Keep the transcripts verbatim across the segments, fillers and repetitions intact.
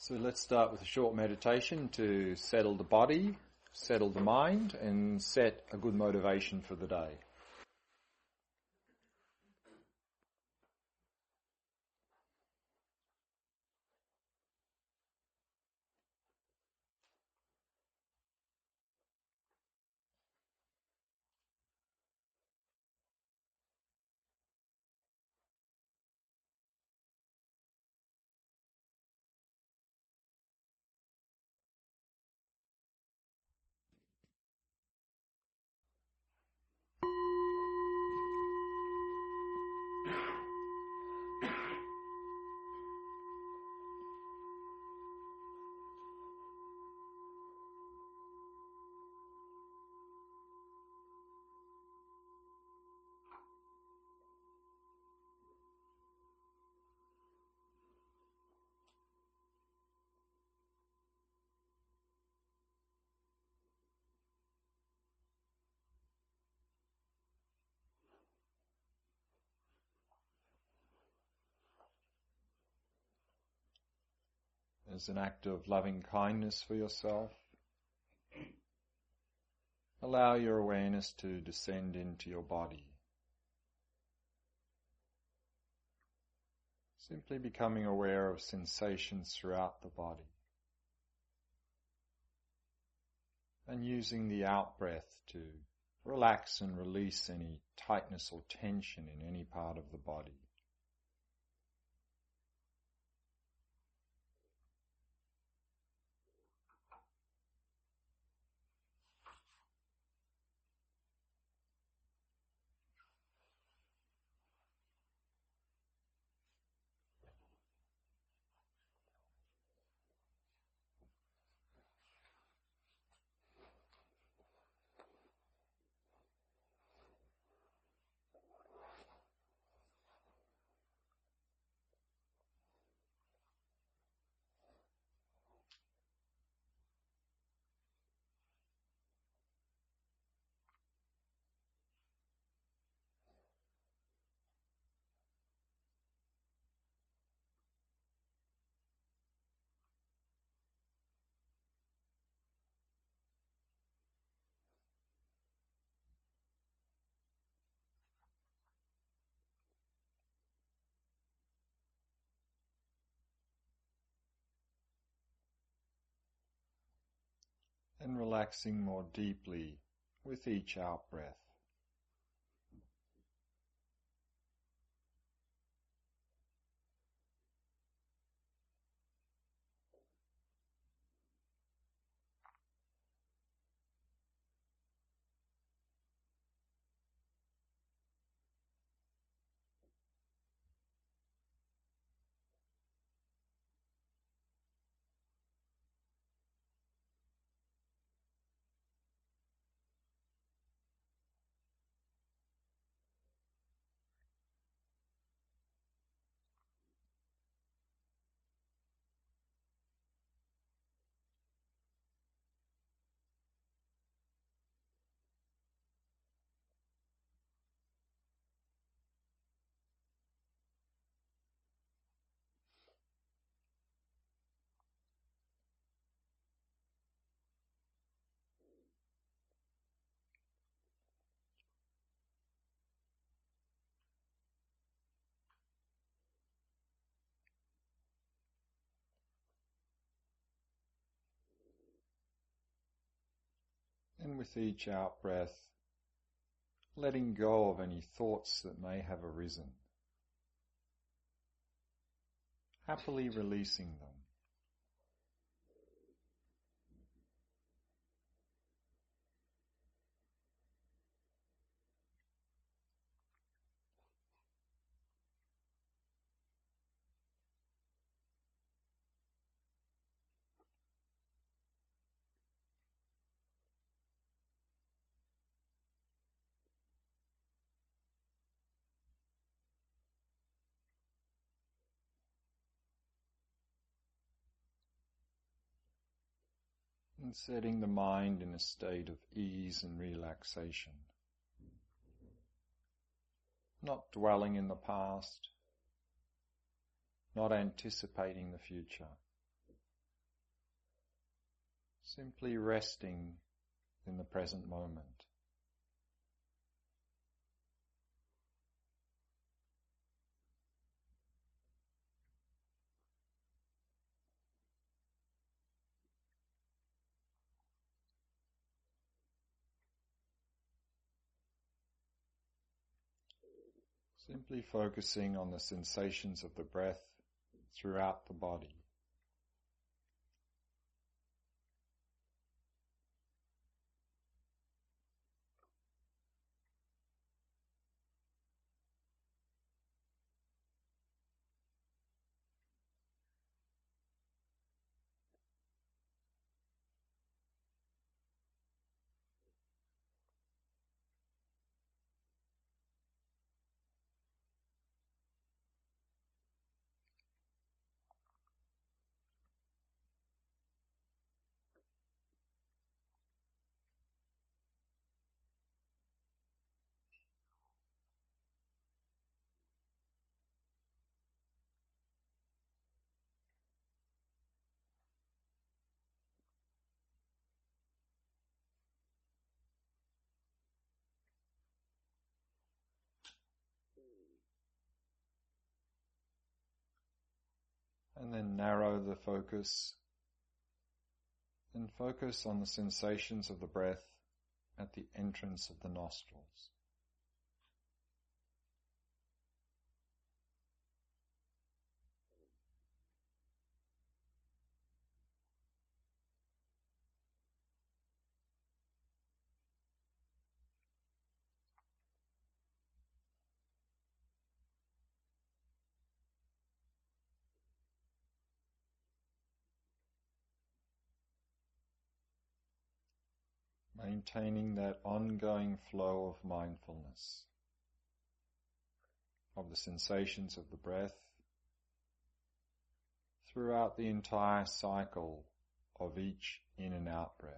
So let's start with a short meditation to settle the body, settle the mind, and set a good motivation for the day. As an act of loving kindness for yourself, allow your awareness to descend into your body. Simply becoming aware of sensations throughout the body. And using the out-breath to relax and release any tightness or tension in any part of the body. And relaxing more deeply with each out-breath. And with each out-breath, letting go of any thoughts that may have arisen. Happily releasing them. And setting the mind in a state of ease and relaxation. Not dwelling in the past, not anticipating the future, Simply resting in the present moment. Simply focusing on the sensations of the breath throughout the body. And then narrow the focus and focus on the sensations of the breath at the entrance of the nostrils. Maintaining that ongoing flow of mindfulness of the sensations of the breath throughout the entire cycle of each in and out breath.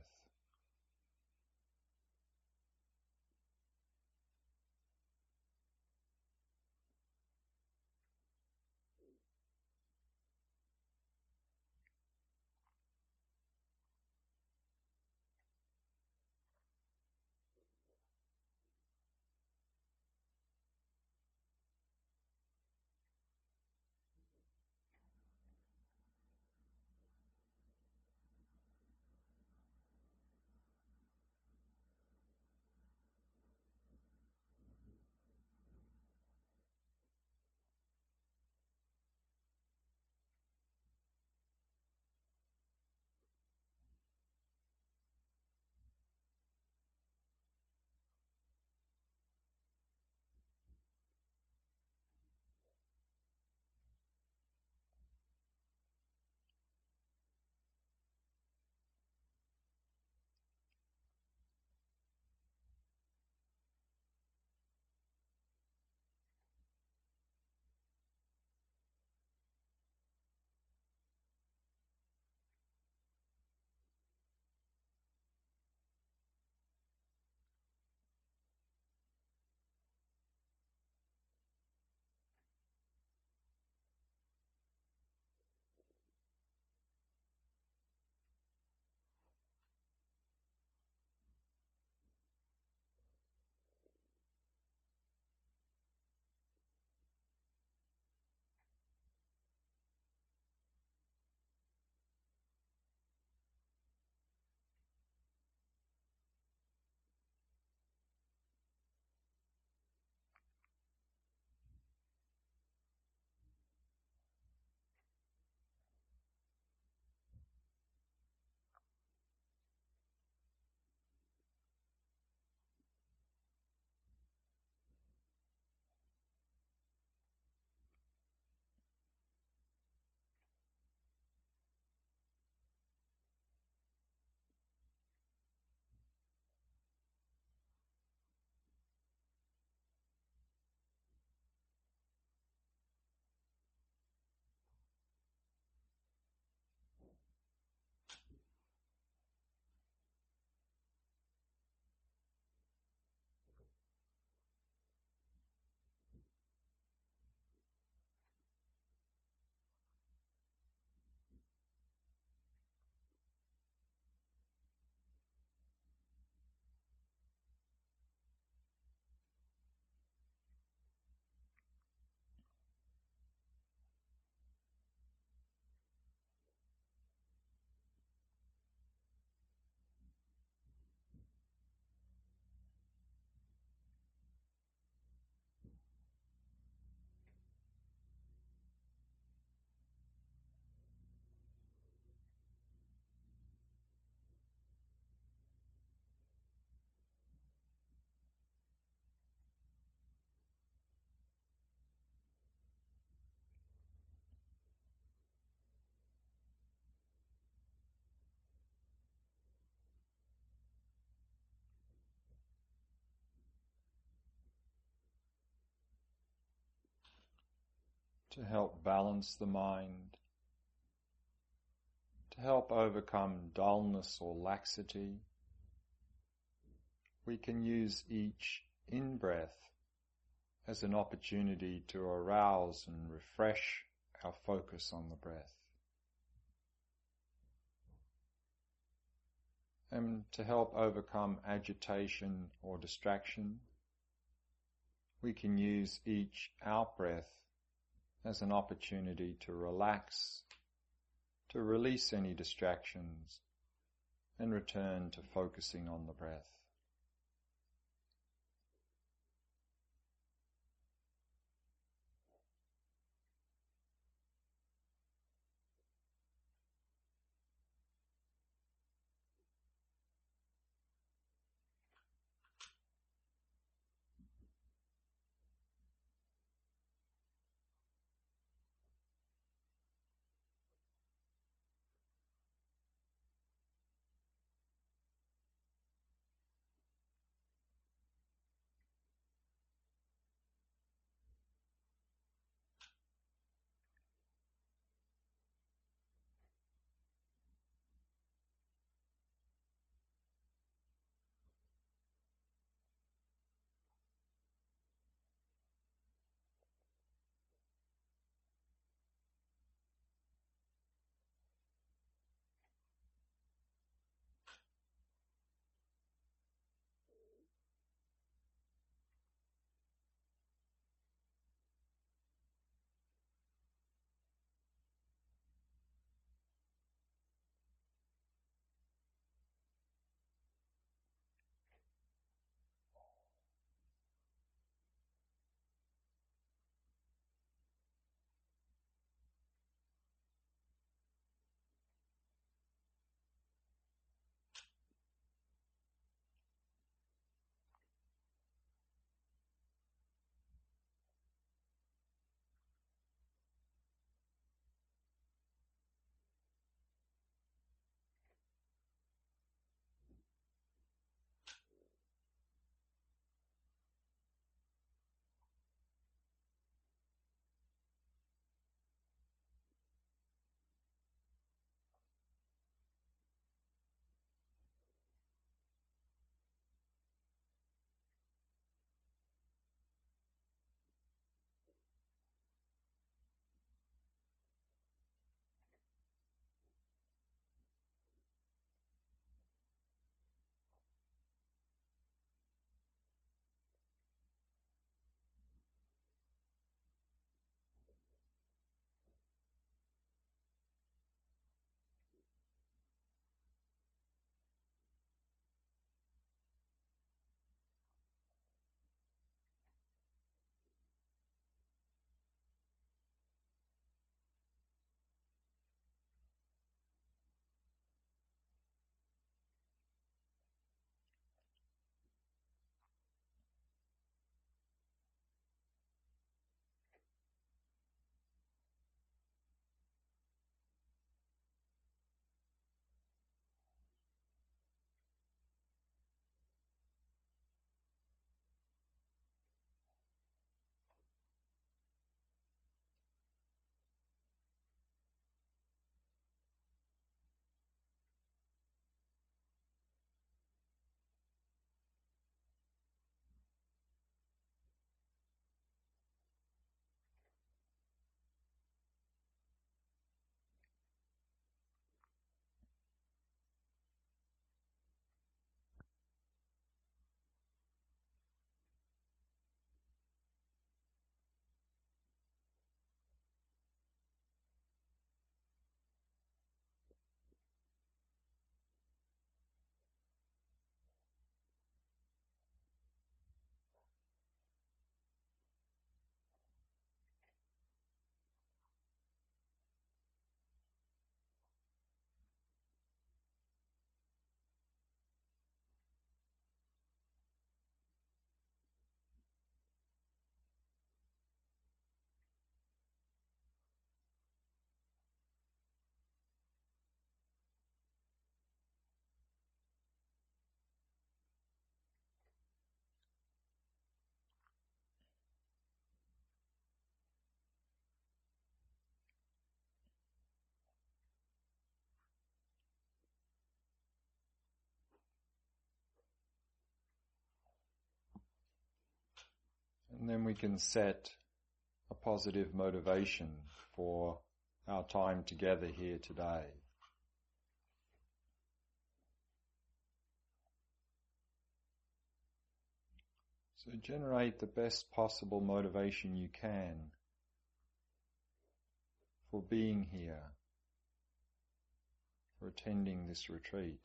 to help balance the mind, to help overcome dullness or laxity. We can use each in-breath as an opportunity to arouse and refresh our focus on the breath. And to help overcome agitation or distraction, we can use each out-breath as an opportunity to relax, to release any distractions, and return to focusing on the breath. And then we can set a positive motivation for our time together here today. So generate the best possible motivation you can for being here, for attending this retreat.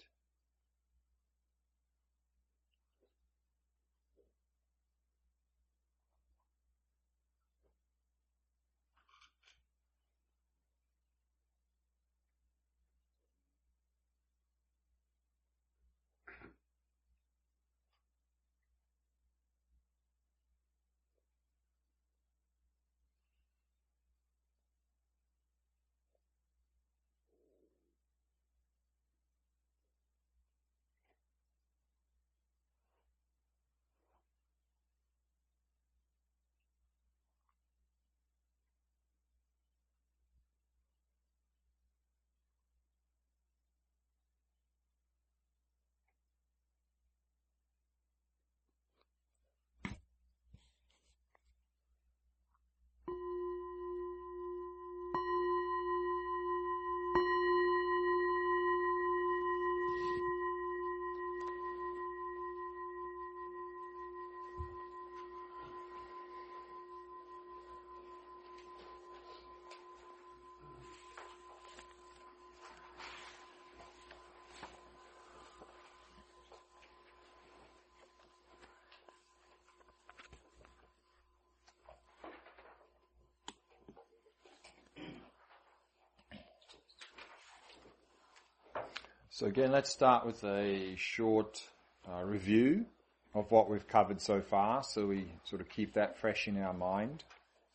So again, let's start with a short uh, review of what we've covered so far, so we sort of keep that fresh in our mind.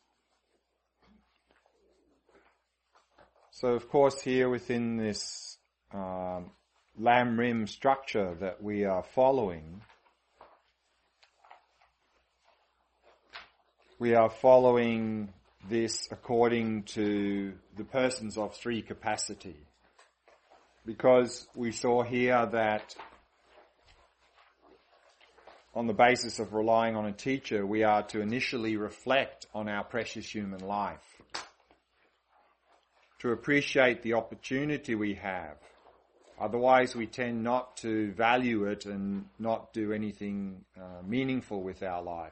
So of course here within this um, Lam Rim structure that we are following, we are following this according to the persons of three capacity. Because we saw here that on the basis of relying on a teacher, we are to initially reflect on our precious human life, to appreciate the opportunity we have. Otherwise, we tend not to value it and not do anything uh, meaningful with our life.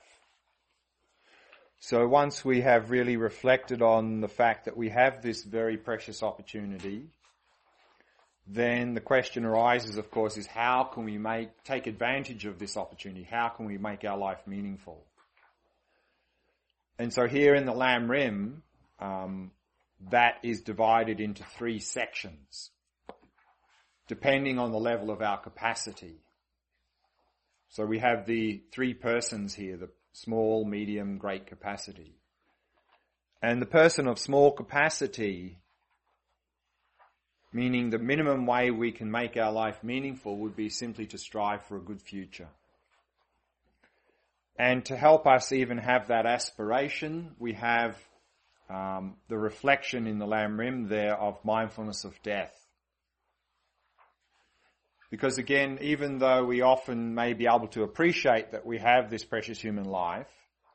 So once we have really reflected on the fact that we have this very precious opportunity, then the question arises, of course, is how can we make take advantage of this opportunity? How can we make our life meaningful? And so here in the Lam Rim, um, that is divided into three sections, depending on the level of our capacity. So we have the three persons here, the small, medium, great capacity. And the person of small capacity, meaning the minimum way we can make our life meaningful, would be simply to strive for a good future. And to help us even have that aspiration, we have um, the reflection in the Lam Rim there of mindfulness of death. Because again, even though we often may be able to appreciate that we have this precious human life,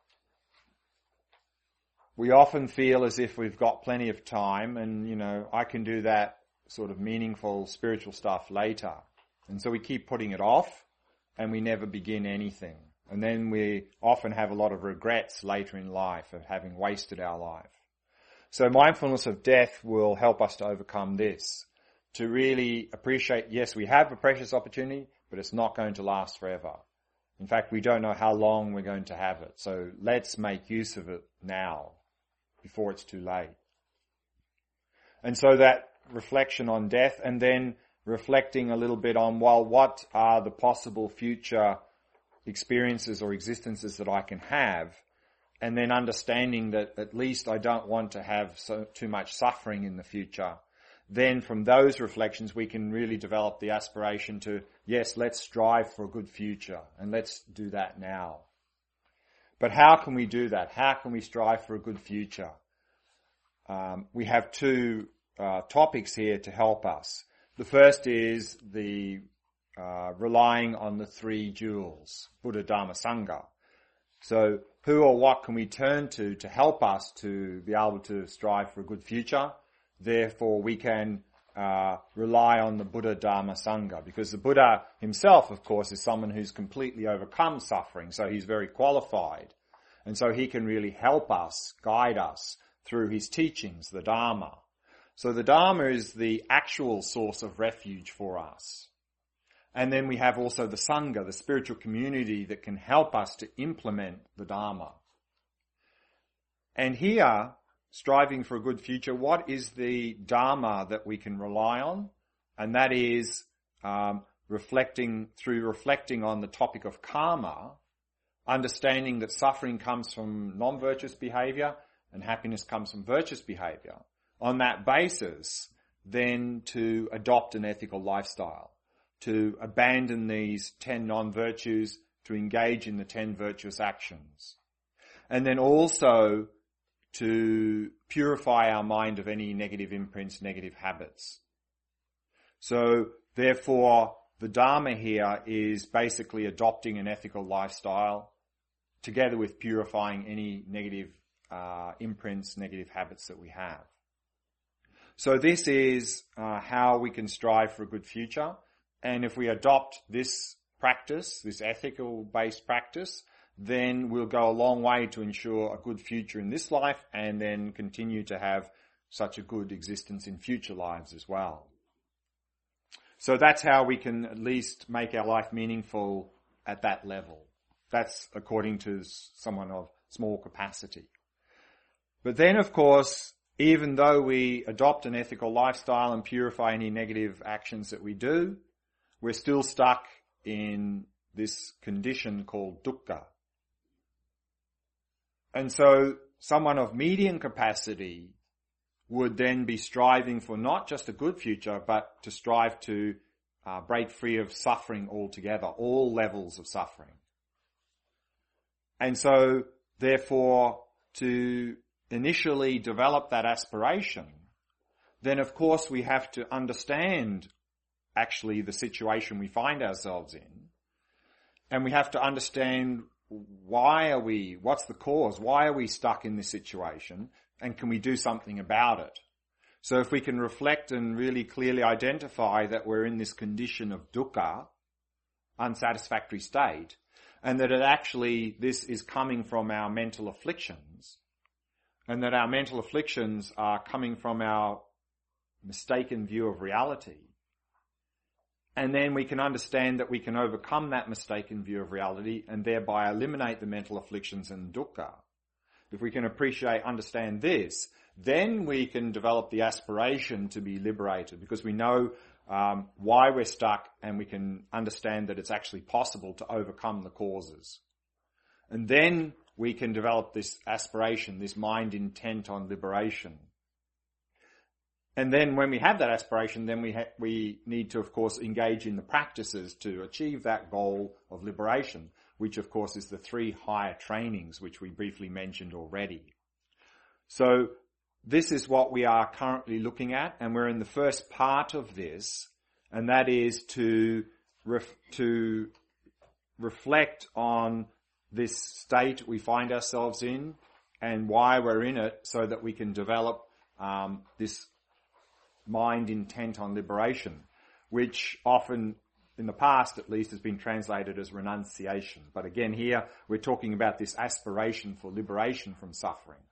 we often feel as if we've got plenty of time and, you know, I can do that sort of meaningful spiritual stuff later. And so we keep putting it off and we never begin anything. And then we often have a lot of regrets later in life of having wasted our life. So mindfulness of death will help us to overcome this, to really appreciate, yes, we have a precious opportunity, but it's not going to last forever. In fact, we don't know how long we're going to have it. So let's make use of it now, before it's too late. And so that reflection on death, and then reflecting a little bit on, well, what are the possible future experiences or existences that I can have, and then understanding that at least I don't want to have so too much suffering in the future. Then from those reflections we can really develop the aspiration to, yes, let's strive for a good future, and let's do that now. But how can we do that? How can we strive for a good future? Um, we have two Uh, topics here to help us. The first is the uh, relying on the three jewels, Buddha, Dharma, Sangha. So who or what can we turn to to help us to be able to strive for a good future? Therefore, we can uh, rely on the Buddha, Dharma, Sangha, because the Buddha himself, of course, is someone who's completely overcome suffering, so he's very qualified. And so he can really help us, guide us through his teachings, the Dharma. So the Dharma is the actual source of refuge for us. And then we have also the Sangha, the spiritual community that can help us to implement the Dharma. And here, striving for a good future, what is the Dharma that we can rely on? And that is um, reflecting, through reflecting on the topic of karma, understanding that suffering comes from non-virtuous behavior and happiness comes from virtuous behavior. On that basis, then to adopt an ethical lifestyle, to abandon these ten non-virtues, to engage in the ten virtuous actions. And then also to purify our mind of any negative imprints, negative habits. So, therefore, the Dharma here is basically adopting an ethical lifestyle together with purifying any negative uh, imprints, negative habits that we have. So this is uh, how we can strive for a good future. And if we adopt this practice, this ethical-based practice, then we'll go a long way to ensure a good future in this life and then continue to have such a good existence in future lives as well. So that's how we can at least make our life meaningful at that level. That's according to someone of small capacity. But then, of course, even though we adopt an ethical lifestyle and purify any negative actions that we do, we're still stuck in this condition called dukkha. And so someone of medium capacity would then be striving for not just a good future, but to strive to uh, break free of suffering altogether, all levels of suffering. And so, therefore, to initially develop that aspiration, then of course we have to understand actually the situation we find ourselves in. And we have to understand why are we, what's the cause, why are we stuck in this situation, and can we do something about it? So if we can reflect and really clearly identify that we're in this condition of dukkha, unsatisfactory state, and that it actually, this is coming from our mental afflictions, and that our mental afflictions are coming from our mistaken view of reality. And then we can understand that we can overcome that mistaken view of reality and thereby eliminate the mental afflictions and dukkha. If we can appreciate, understand this, then we can develop the aspiration to be liberated, because we know um, why we're stuck, and we can understand that it's actually possible to overcome the causes. And then we can develop this aspiration, this mind intent on liberation. And then when we have that aspiration, then we ha- we need to, of course, engage in the practices to achieve that goal of liberation, which, of course, is the three higher trainings, which we briefly mentioned already. So this is what we are currently looking at, and we're in the first part of this, and that is to ref- to reflect on this state we find ourselves in and why we're in it, so that we can develop um, this mind intent on liberation, which often, in the past at least, has been translated as renunciation. But again, here we're talking about this aspiration for liberation from suffering.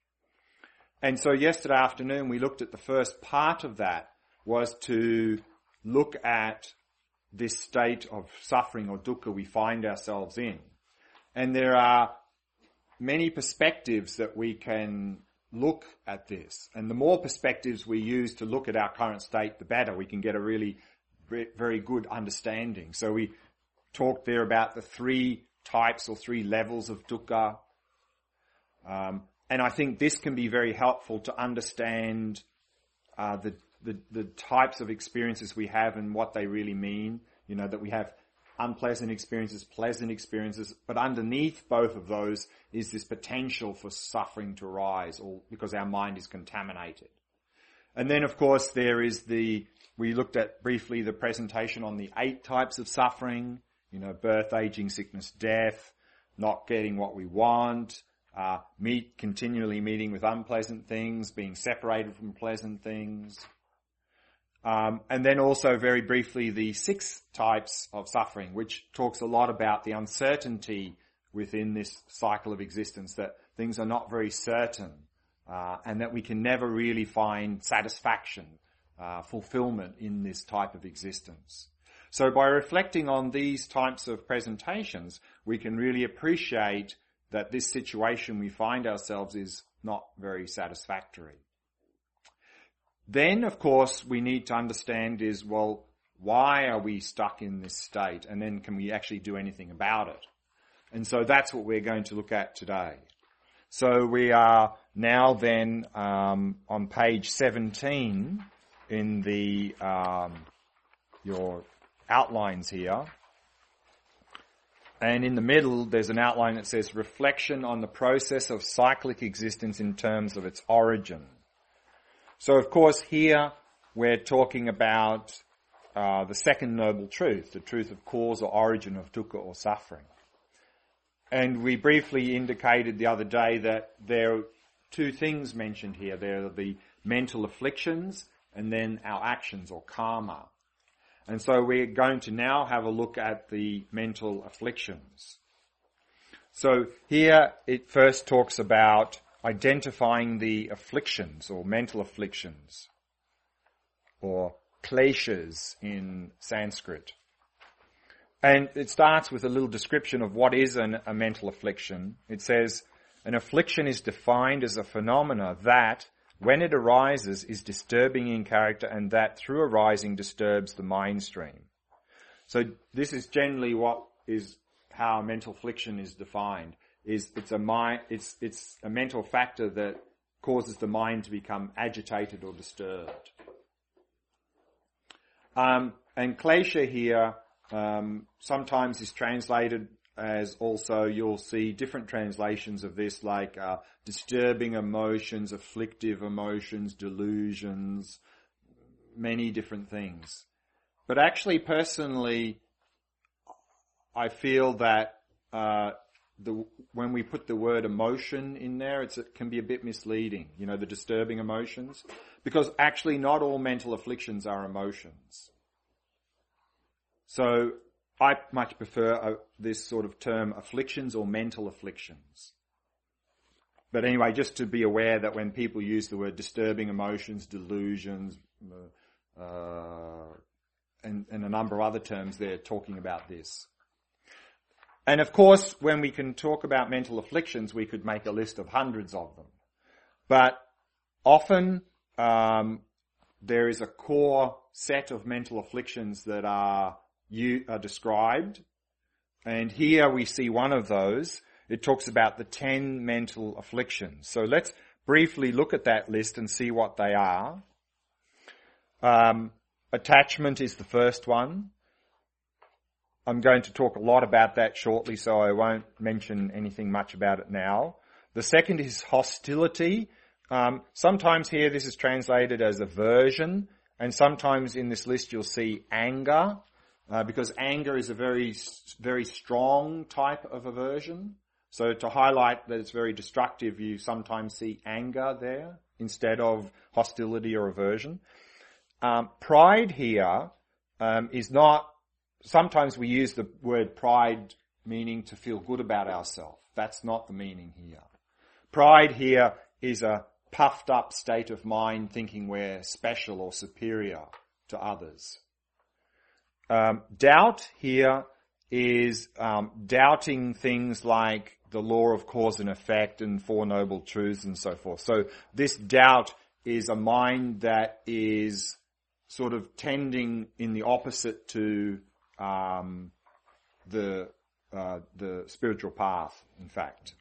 And so yesterday afternoon we looked at the first part of that, was to look at this state of suffering or dukkha we find ourselves in. And there are many perspectives that we can look at this. And the more perspectives we use to look at our current state, the better. We can get a really very good understanding. So we talked there about the three types or three levels of dukkha. Um, and I think this can be very helpful to understand uh, the, the the types of experiences we have and what they really mean. You know, that we have unpleasant experiences, pleasant experiences, but underneath both of those is this potential for suffering to arise, or because our mind is contaminated. And then, of course, there is the, we looked at briefly the presentation on the eight types of suffering, you know, birth, aging, sickness, death, not getting what we want, uh, meet, continually meeting with unpleasant things, being separated from pleasant things. Um, and then also very briefly the six types of suffering, which talks a lot about the uncertainty within this cycle of existence, that things are not very certain, uh, and that we can never really find satisfaction, uh, fulfillment in this type of existence. So by reflecting on these types of presentations, we can really appreciate that this situation we find ourselves is not very satisfactory. Then, of course, we need to understand is, well, why are we stuck in this state? And then can we actually do anything about it? And so that's what we're going to look at today. So we are now then um, on page seventeen in the um, your outlines here. And in the middle, there's an outline that says reflection on the process of cyclic existence in terms of its origin. So, of course, here we're talking about uh, the second noble truth, the truth of cause or origin of dukkha or suffering. And we briefly indicated the other day that there are two things mentioned here. There are the mental afflictions and then our actions or karma. And so we're going to now have a look at the mental afflictions. So here it first talks about identifying the afflictions or mental afflictions or kleshas in Sanskrit. And it starts with a little description of what is an, a mental affliction. It says, an affliction is defined as a phenomena that, when it arises, is disturbing in character and that through arising disturbs the mind stream. So this is generally what is how a mental affliction is defined. Is it's a mind, it's it's a mental factor that causes the mind to become agitated or disturbed. Um, and klesha here um, sometimes is translated as also, you'll see different translations of this, like uh, disturbing emotions, afflictive emotions, delusions, many different things. But actually, personally, I feel that uh, the when we put the word emotion in there, it's, it can be a bit misleading, you know, the disturbing emotions, because actually not all mental afflictions are emotions. So I much prefer uh, this sort of term, afflictions or mental afflictions. But anyway, just to be aware that when people use the word disturbing emotions, delusions, uh, and, and a number of other terms, they're talking about this. And of course, when we can talk about mental afflictions, we could make a list of hundreds of them. But often um, there is a core set of mental afflictions that are, you, are described. And here we see one of those. It talks about the ten mental afflictions. So let's briefly look at that list and see what they are. Um, attachment is the first one. I'm going to talk a lot about that shortly, so I won't mention anything much about it now. The second is hostility. Um, sometimes here this is translated as aversion, and sometimes in this list you'll see anger, uh, because anger is a very, very strong type of aversion. So to highlight that it's very destructive, you sometimes see anger there instead of hostility or aversion. Um, pride here um, is not. Sometimes we use the word pride meaning to feel good about ourselves. That's not the meaning here. Pride here is a puffed up state of mind thinking we're special or superior to others. Um, doubt here is um, doubting things like the law of cause and effect and Four Noble Truths and so forth. So this doubt is a mind that is sort of tending in the opposite to Um, the uh, the spiritual path, in fact.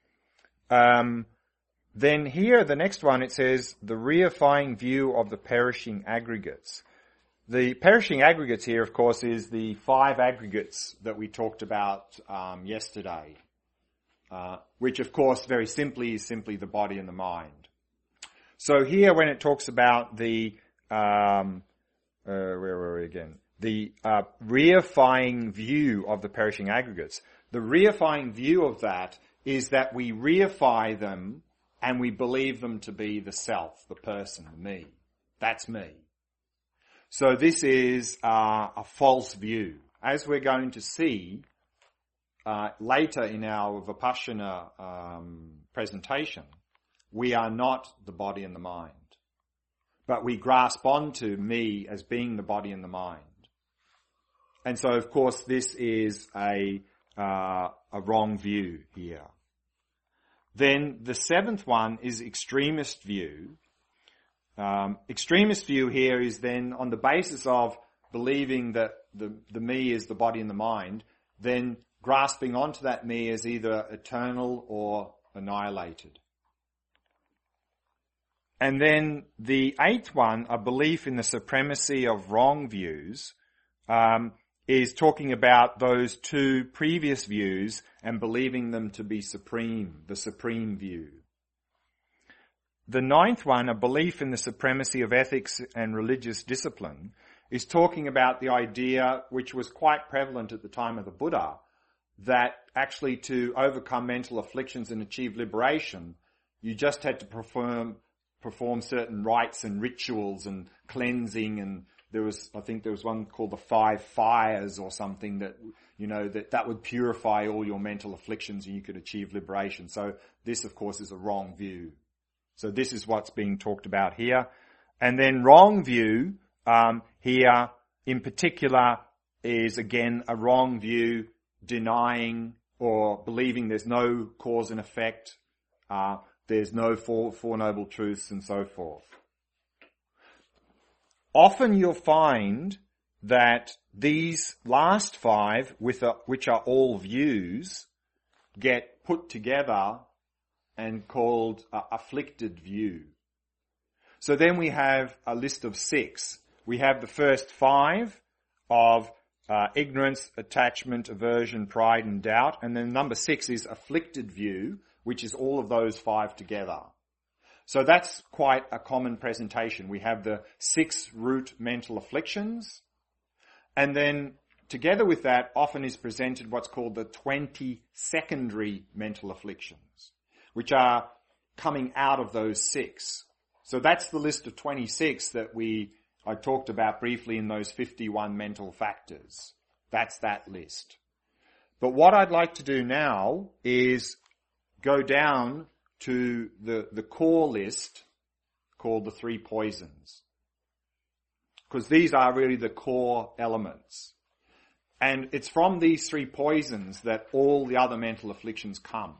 Um, then here, the next one, it says, the reifying view of the perishing aggregates. The perishing aggregates here, of course, is the five aggregates that we talked about um, yesterday, uh, which, of course, very simply is simply the body and the mind. So here, when it talks about the, um, uh, where were we again? The uh, reifying view of the perishing aggregates. The reifying view of that is that we reify them and we believe them to be the self, the person, the me. That's me. So this is uh, a false view. As we're going to see uh, later in our Vipassana um, presentation, we are not the body and the mind. But we grasp onto me as being the body and the mind. And so, of course, this is a uh, a wrong view here. Then the seventh one is extremist view. Um, extremist view here is then on the basis of believing that the, the me is the body and the mind, then grasping onto that me as either eternal or annihilated. And then the eighth one, a belief in the supremacy of wrong views, um, is talking about those two previous views and believing them to be supreme, the supreme view. The ninth one, a belief in the supremacy of ethics and religious discipline, is talking about the idea, which was quite prevalent at the time of the Buddha, that actually to overcome mental afflictions and achieve liberation, you just had to perform perform certain rites and rituals and cleansing, and there was, I think there was one called the five fires or something that, you know, that, that would purify all your mental afflictions and you could achieve liberation. So this, of course, is a wrong view. So this is what's being talked about here. And then wrong view, um, here in particular is again a wrong view denying or believing there's no cause and effect, uh, there's no four, four noble truths and so forth. Often you'll find that these last five, with a, which are all views, get put together and called uh, afflicted view. So then we have a list of six. We have the first five of uh, ignorance, attachment, aversion, pride and doubt. And then number six is afflicted view, which is all of those five together. So that's quite a common presentation. We have the six root mental afflictions, and then together with that often is presented what's called the twenty secondary mental afflictions, which are coming out of those six. So that's the list of twenty-six that we I talked about briefly in those fifty-one mental factors. That's that list. But what I'd like to do now is go down to the, the core list called the three poisons. Because these are really the core elements. And it's from these three poisons that all the other mental afflictions come.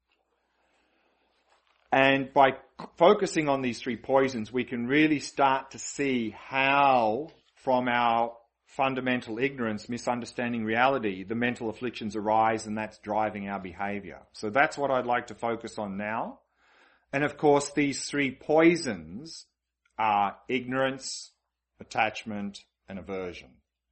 And by focusing on these three poisons, we can really start to see how, from our fundamental ignorance, misunderstanding reality, the mental afflictions arise, and that's driving our behavior. So that's what I'd like to focus on now. And of course, these three poisons are ignorance, attachment, and aversion.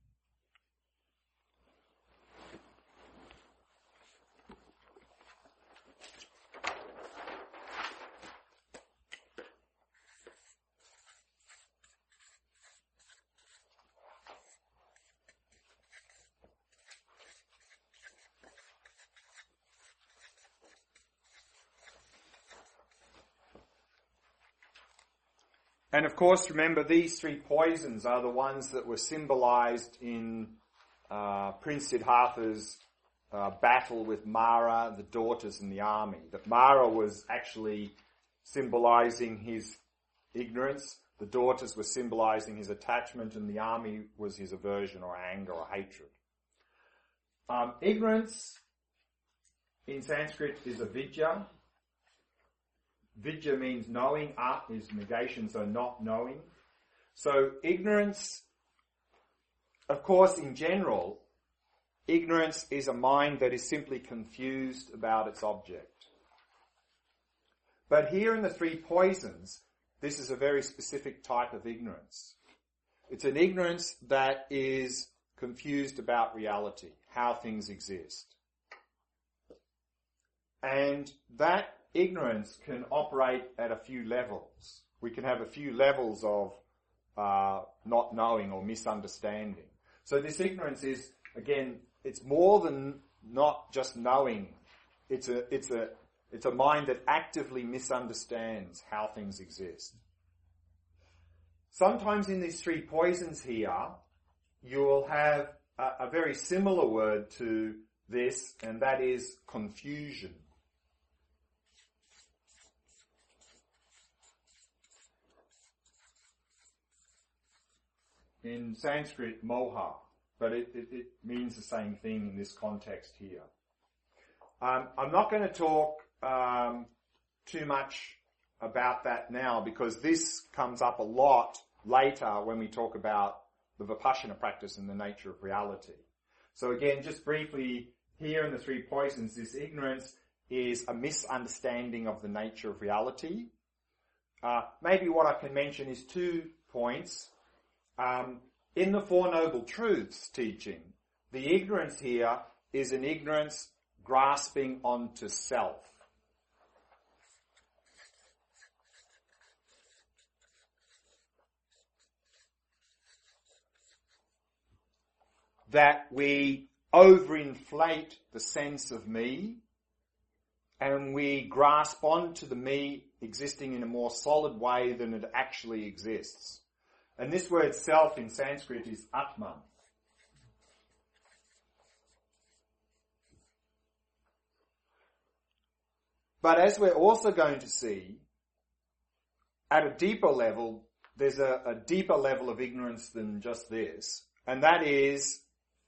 And of course, remember, these three poisons are the ones that were symbolized in uh, Prince Siddhartha's uh, battle with Mara, the daughters, and the army. That Mara was actually symbolizing his ignorance, the daughters were symbolizing his attachment, and the army was his aversion or anger or hatred. Um, ignorance in Sanskrit is avidya. Vidya means knowing, at is negation, so not knowing. So ignorance, of course, in general, ignorance is a mind that is simply confused about its object. But here in the three poisons, this is a very specific type of ignorance. It's an ignorance that is confused about reality, how things exist. And that ignorance can operate at a few levels. We can have a few levels of uh, not knowing or misunderstanding. So this ignorance is, again, it's more than not just knowing. It's a, it's a, it's a mind that actively misunderstands how things exist. Sometimes in these three poisons here, you will have a, a very similar word to this, and that is confusion. In Sanskrit, moha, but it, it, it means the same thing in this context here. Um, I'm not going to talk um, too much about that now because this comes up a lot later when we talk about the Vipassana practice and the nature of reality. So again, just briefly, here in the three poisons, this ignorance is a misunderstanding of the nature of reality. Uh, maybe what I can mention is two points. Um, in the Four Noble Truths teaching, the ignorance here is an ignorance grasping onto self. That we overinflate the sense of me and we grasp onto the me existing in a more solid way than it actually exists. And this word self in Sanskrit is Atman. But as we're also going to see, at a deeper level, there's a, a deeper level of ignorance than just this, and that is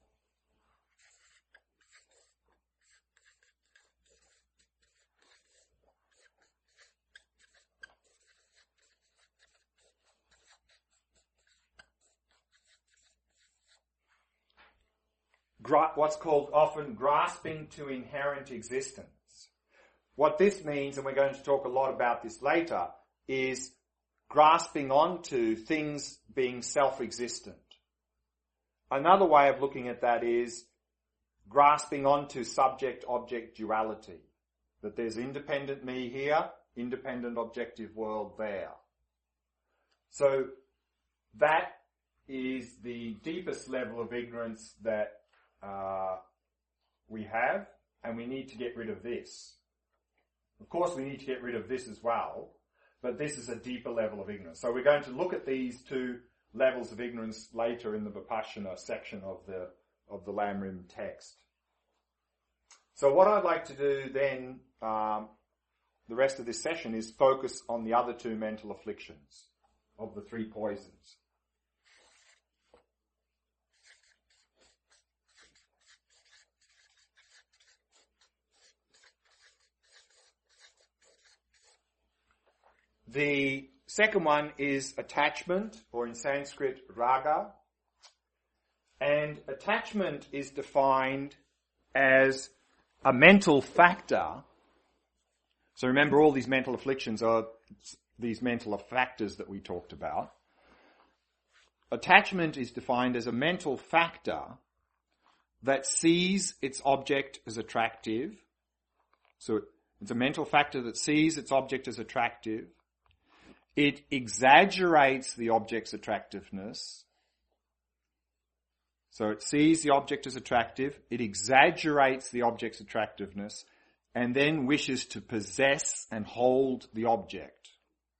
what's called often grasping to inherent existence. What this means, and we're going to talk a lot about this later, is grasping onto things being self-existent. Another way of looking at that is grasping onto subject-object duality. That there's independent me here, independent objective world there. So that is the deepest level of ignorance that uh, we have, and we need to get rid of this. Of course, we need to get rid of this as well, but this is a deeper level of ignorance. So we're going to look at these two levels of ignorance later in the Vipassana section of the of the Lamrim text. So what I'd like to do then, um, the rest of this session, is focus on the other two mental afflictions of the three poisons. The second one is attachment, or in Sanskrit, raga. And attachment is defined as a mental factor. So remember, all these mental afflictions are these mental factors that we talked about. Attachment is defined as a mental factor that sees its object as attractive. So it's a mental factor that sees its object as attractive. It exaggerates the object's attractiveness. So it sees the object as attractive, it exaggerates the object's attractiveness, and then wishes to possess and hold the object.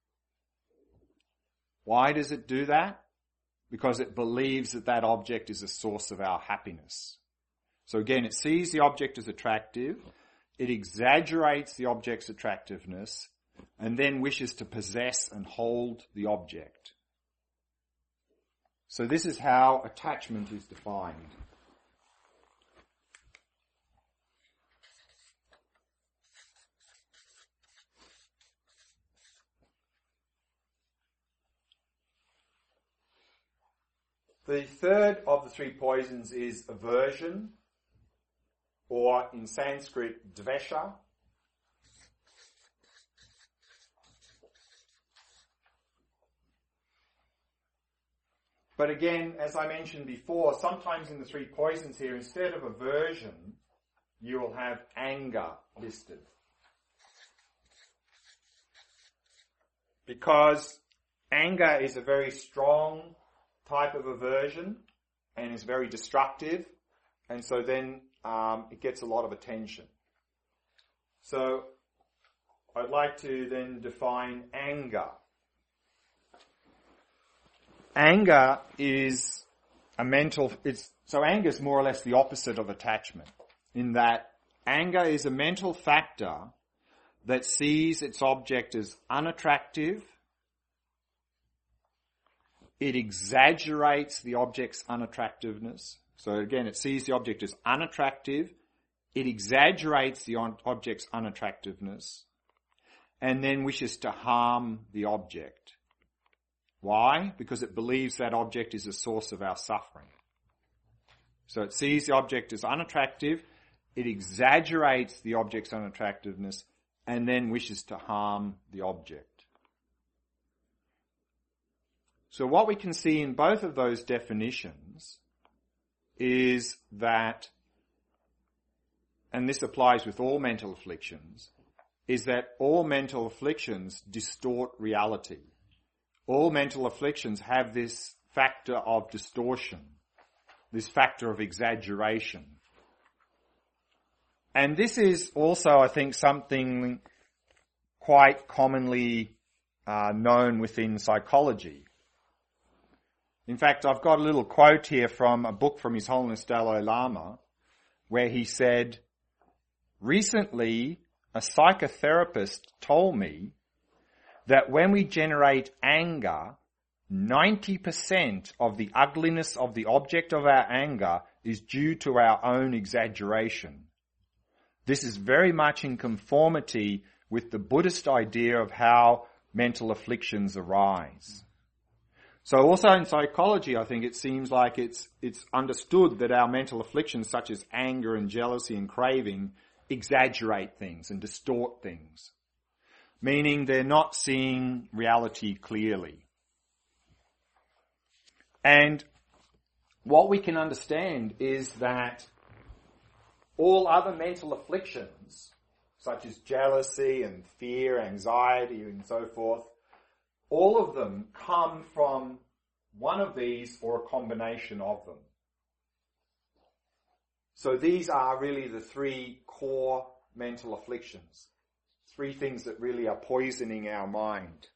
Why does it do that? Because it believes that that object is a source of our happiness. So again, it sees the object as attractive, it exaggerates the object's attractiveness, and then wishes to possess and hold the object. So this is how attachment is defined. The third of the three poisons is aversion, or in Sanskrit, dvesha. But again, as I mentioned before, sometimes in the three poisons here, instead of aversion, you will have anger listed. Because anger is a very strong type of aversion and is very destructive. And so then um, it gets a lot of attention. So I'd like to then define anger. Anger is a mental, it's, so anger is more or less the opposite of attachment, in that anger is a mental factor that sees its object as unattractive. It exaggerates the object's unattractiveness. So again, it sees the object as unattractive. It exaggerates the object's unattractiveness and then wishes to harm the object. Why? Because it believes that object is a source of our suffering. So it sees the object as unattractive, it exaggerates the object's unattractiveness, and then wishes to harm the object. So what we can see in both of those definitions is that, and this applies with all mental afflictions, is that all mental afflictions distort reality. All mental afflictions have this factor of distortion, this factor of exaggeration. And this is also, I think, something quite commonly uh, known within psychology. In fact, I've got a little quote here from a book from His Holiness Dalai Lama, where he said, "Recently, a psychotherapist told me that when we generate anger, ninety percent of the ugliness of the object of our anger is due to our own exaggeration. This is very much in conformity with the Buddhist idea of how mental afflictions arise." So also in psychology, I think it seems like it's it's understood that our mental afflictions such as anger and jealousy and craving exaggerate things and distort things, meaning they're not seeing reality clearly. And what we can understand is that all other mental afflictions, such as jealousy and fear, anxiety and so forth, all of them come from one of these or a combination of them. So these are really the three core mental afflictions. Three things that really are poisoning our mind.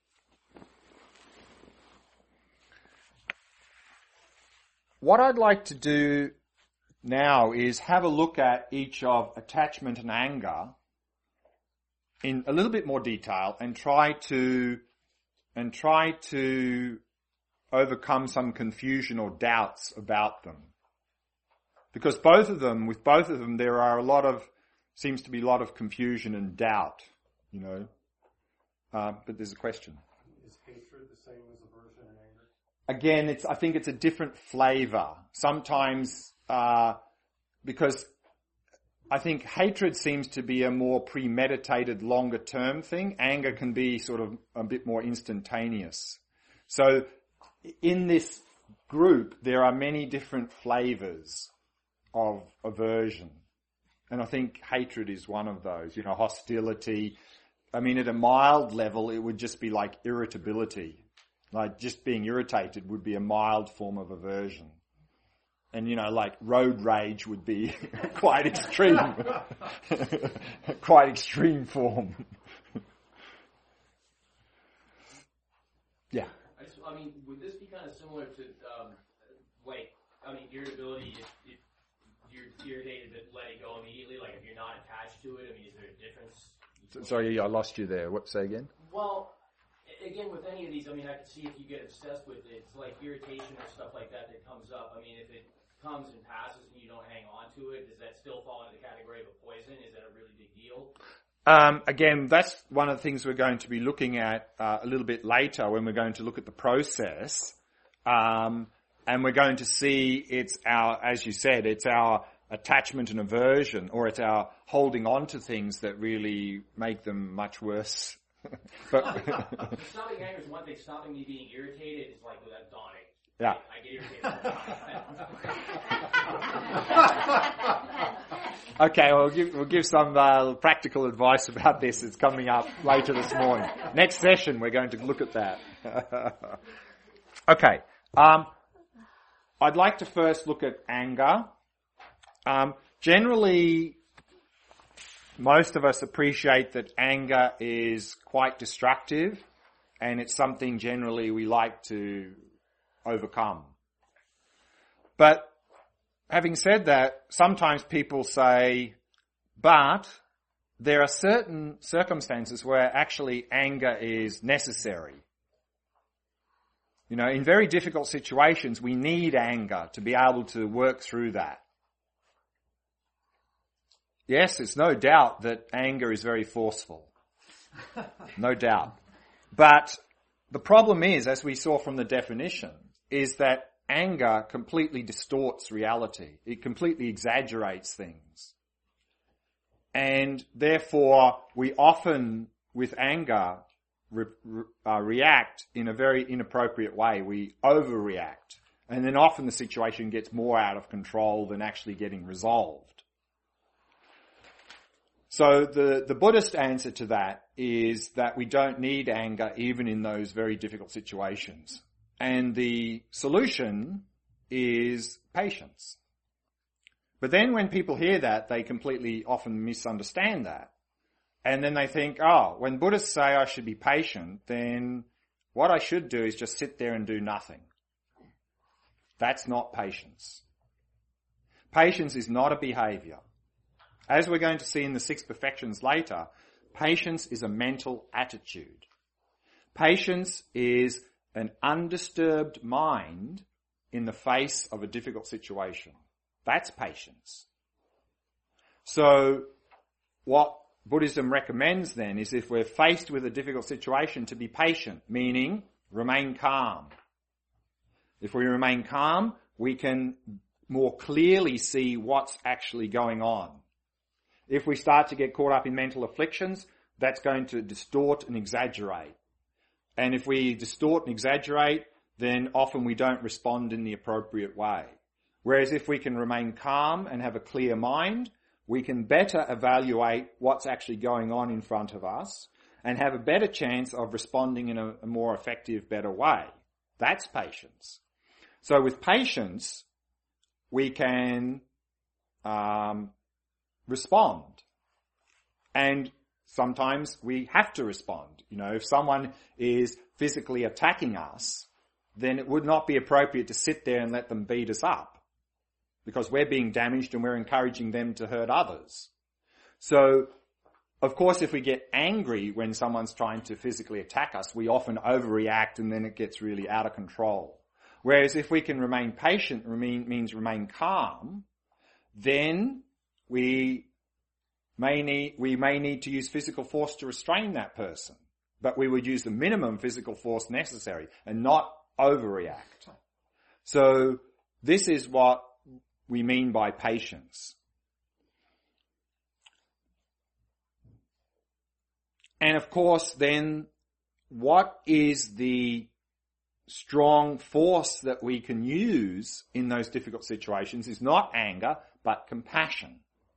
What I'd like to do now is have a look at each of attachment and anger in a little bit more detail and try to and try to overcome some confusion or doubts about them. Because both of them, with both of them, there are a lot of, seems to be a lot of confusion and doubt, you know. Uh, but there's a question. Is hatred the same as aversion and anger? Again, it's, I think it's a different flavor. Sometimes, uh, because I think hatred seems to be a more premeditated, longer term thing. Anger can be sort of a bit more instantaneous. So in this group, there are many different flavors of aversion. And I think hatred is one of those, you know, hostility. I mean, at a mild level, it would just be like irritability. Like just being irritated would be a mild form of aversion. And, you know, like road rage would be quite extreme. Quite extreme form. Yeah. I, just, I mean, would this be kind of similar to, um, like, I mean, irritability, if, if you're irritated but let it go immediately, like if you're not attached to it, I mean, is there a difference? Sorry, I lost you there. What, say again? Well, again, with any of these, I mean, I can see if you get obsessed with it, it's like irritation or stuff like that that comes up. I mean, if it comes and passes and you don't hang on to it, does that still fall into the category of a poison? Is that a really big deal? Um, again, that's one of the things we're going to be looking at uh, a little bit later when we're going to look at the process. Um, and we're going to see it's our, as you said, it's our attachment and aversion, or it's our holding on to things that really make them much worse. But stopping anger is one thing. Stopping me being irritated is like with that dawning. Yeah. I get irritated all the time. Okay, we'll give, we'll give some uh, practical advice about this. It's coming up later this morning. Next session, we're going to look at that. Okay. Um, I'd like to first look at anger. Um, generally, most of us appreciate that anger is quite destructive, and it's something generally we like to overcome. But having said that, sometimes people say, but there are certain circumstances where actually anger is necessary. You know, in very difficult situations, we need anger to be able to work through that. Yes, it's no doubt that anger is very forceful. No doubt. But the problem is, as we saw from the definition, is that anger completely distorts reality. It completely exaggerates things. And therefore, we often, with anger, re- re- uh, react in a very inappropriate way. We overreact. And then often the situation gets more out of control than actually getting resolved. So the, the Buddhist answer to that is that we don't need anger even in those very difficult situations. And the solution is patience. But then when people hear that, they completely often misunderstand that. And then they think, oh, when Buddhists say I should be patient, then what I should do is just sit there and do nothing. That's not patience. Patience is not a behavior. As we're going to see in the six perfections later, patience is a mental attitude. Patience is an undisturbed mind in the face of a difficult situation. That's patience. So what Buddhism recommends then is if we're faced with a difficult situation to be patient, meaning remain calm. If we remain calm, we can more clearly see what's actually going on. If we start to get caught up in mental afflictions, that's going to distort and exaggerate. And if we distort and exaggerate, then often we don't respond in the appropriate way. Whereas if we can remain calm and have a clear mind, we can better evaluate what's actually going on in front of us and have a better chance of responding in a, a more effective, better way. That's patience. So with patience, we can um, respond. And sometimes we have to respond. You know, if someone is physically attacking us, then it would not be appropriate to sit there and let them beat us up, because we're being damaged and we're encouraging them to hurt others. So, of course, if we get angry when someone's trying to physically attack us, we often overreact and then it gets really out of control. Whereas if we can remain patient, remain, means remain calm, then we may need, we may need to use physical force to restrain that person. But we would use the minimum physical force necessary and not overreact. So this is what we mean by patience. And of course, then, what is the strong force that we can use in those difficult situations is not anger, but compassion.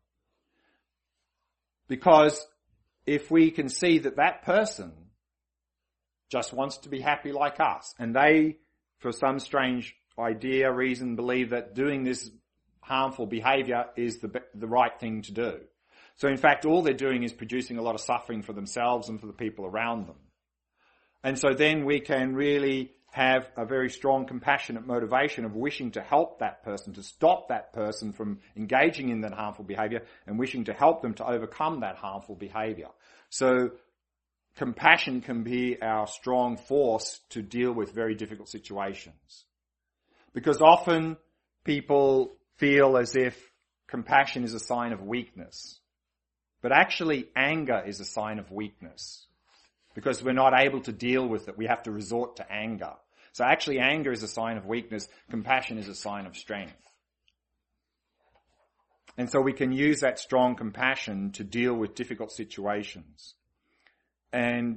Because if we can see that that person just wants to be happy like us, and they, for some strange idea, reason, believe that doing this harmful behavior is the the right thing to do. So in fact, all they're doing is producing a lot of suffering for themselves and for the people around them. And so then we can really have a very strong, compassionate motivation of wishing to help that person, to stop that person from engaging in that harmful behavior and wishing to help them to overcome that harmful behavior. So compassion can be our strong force to deal with very difficult situations. Because often people feel as if compassion is a sign of weakness. But actually anger is a sign of weakness. Because we're not able to deal with it, we have to resort to anger. So actually anger is a sign of weakness, compassion is a sign of strength. And so we can use that strong compassion to deal with difficult situations. And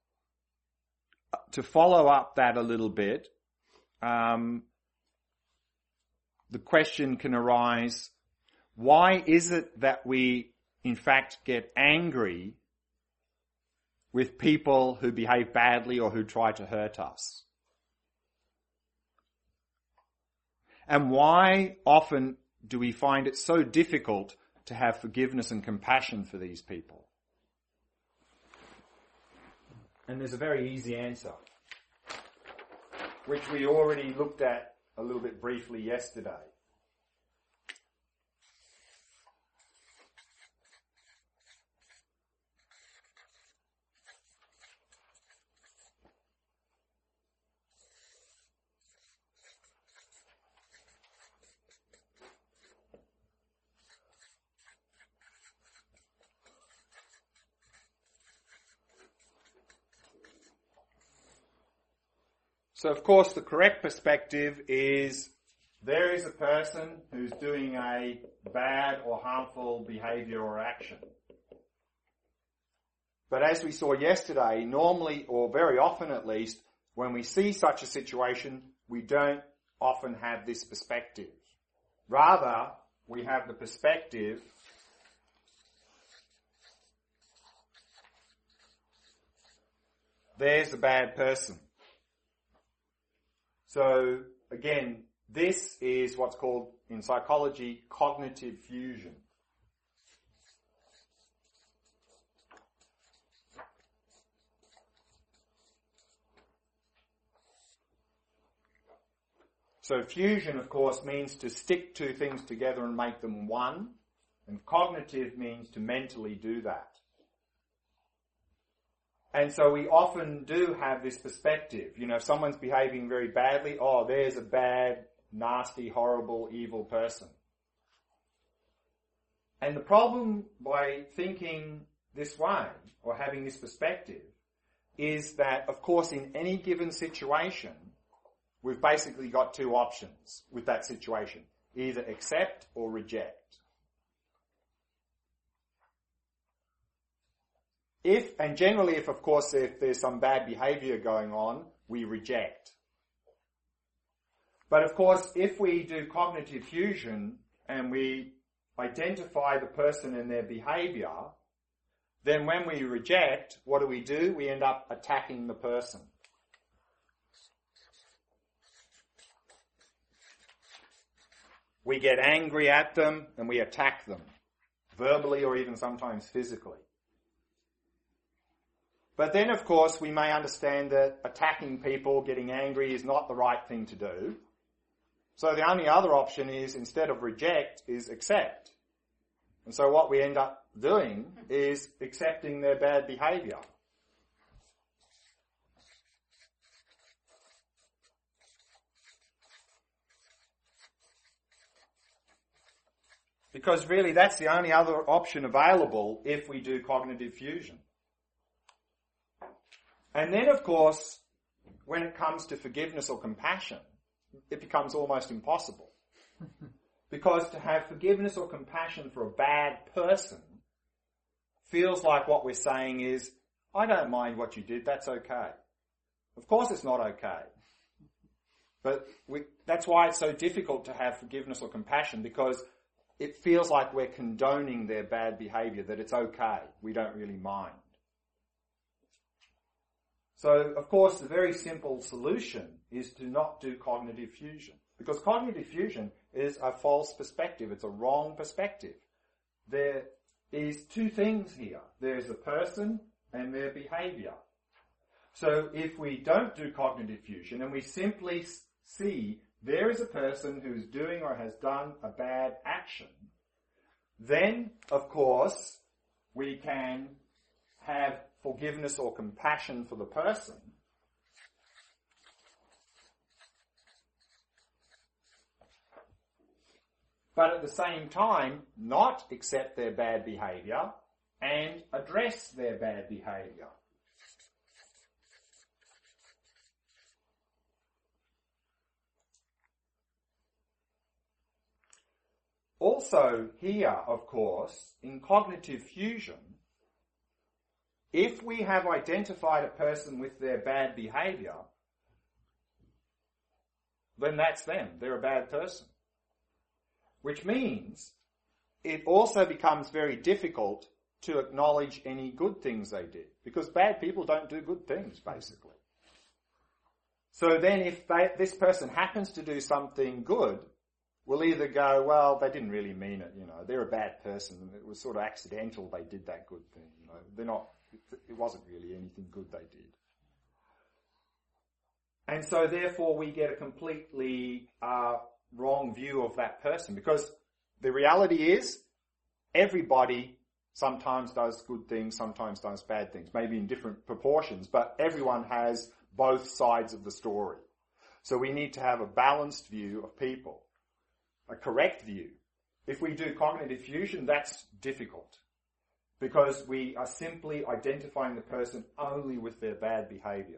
to follow up that a little bit, um, the question can arise, why is it that we in fact get angry with people who behave badly or who try to hurt us? And why often do we find it so difficult to have forgiveness and compassion for these people? And there's a very easy answer, which we already looked at a little bit briefly yesterday. So, of course, the correct perspective is there is a person who's doing a bad or harmful behavior or action. But as we saw yesterday, normally, or very often at least, when we see such a situation, we don't often have this perspective. Rather, we have the perspective there's a bad person. So, again, this is what's called, in psychology, cognitive fusion. So fusion, of course, means to stick two things together and make them one, and cognitive means to mentally do that. And so we often do have this perspective. You know, if someone's behaving very badly, oh, there's a bad, nasty, horrible, evil person. And the problem by thinking this way, or having this perspective, is that, of course, in any given situation, we've basically got two options with that situation. Either accept or reject. If, and generally if, of course, if there's some bad behavior going on, we reject. But of course, if we do cognitive fusion and we identify the person and their behavior, then when we reject, what do we do? We end up attacking the person. We get angry at them and we attack them, verbally or even sometimes physically. But then, of course, we may understand that attacking people, getting angry, is not the right thing to do. So the only other option is, instead of reject, is accept. And so what we end up doing is accepting their bad behavior. Because really that's the only other option available if we do cognitive fusion. And then, of course, when it comes to forgiveness or compassion, it becomes almost impossible. Because to have forgiveness or compassion for a bad person feels like what we're saying is, I don't mind what you did, that's okay. Of course it's not okay. But we, that's why it's so difficult to have forgiveness or compassion, because it feels like we're condoning their bad behavior, that it's okay, we don't really mind. So, of course, the very simple solution is to not do cognitive fusion. Because cognitive fusion is a false perspective. It's a wrong perspective. There is two things here. There's a person and their behavior. So if we don't do cognitive fusion and we simply see there is a person who's doing or has done a bad action, then, of course, we can have forgiveness or compassion for the person. But at the same time, not accept their bad behavior and address their bad behavior. Also here, of course, in cognitive fusion, if we have identified a person with their bad behavior, then that's them. They're a bad person. Which means it also becomes very difficult to acknowledge any good things they did. Because bad people don't do good things, basically. So then if they, this person happens to do something good, we'll either go, well, they didn't really mean it, you know, they're a bad person, it was sort of accidental they did that good thing, you know, they're not, it wasn't really anything good they did. And so therefore we get a completely uh, wrong view of that person, because the reality is everybody sometimes does good things, sometimes does bad things, maybe in different proportions, but everyone has both sides of the story. So we need to have a balanced view of people, a correct view. If we do cognitive fusion, that's difficult, because we are simply identifying the person only with their bad behavior.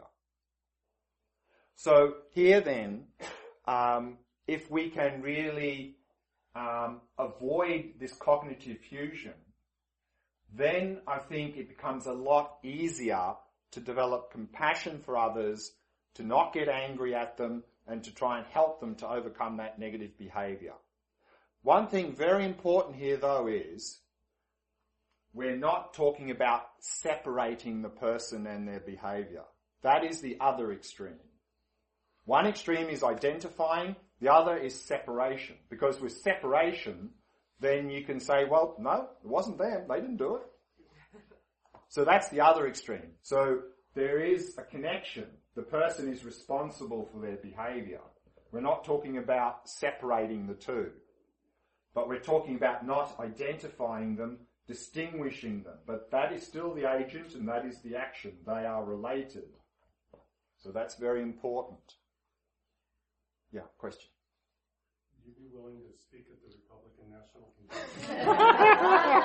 So here then, um, if we can really um, avoid this cognitive fusion, then I think it becomes a lot easier to develop compassion for others, to not get angry at them, and to try and help them to overcome that negative behavior. One thing very important here though is, we're not talking about separating the person and their behavior. That is the other extreme. One extreme is identifying, the other is separation. Because with separation, then you can say, well, no, it wasn't them, they didn't do it. So that's the other extreme. So there is a connection. The person is responsible for their behavior. We're not talking about separating the two. But we're talking about not identifying them, distinguishing them. But that is still the agent and that is the action. They are related. So that's very important. Yeah, question. Would you be willing to speak at the Republican National Convention?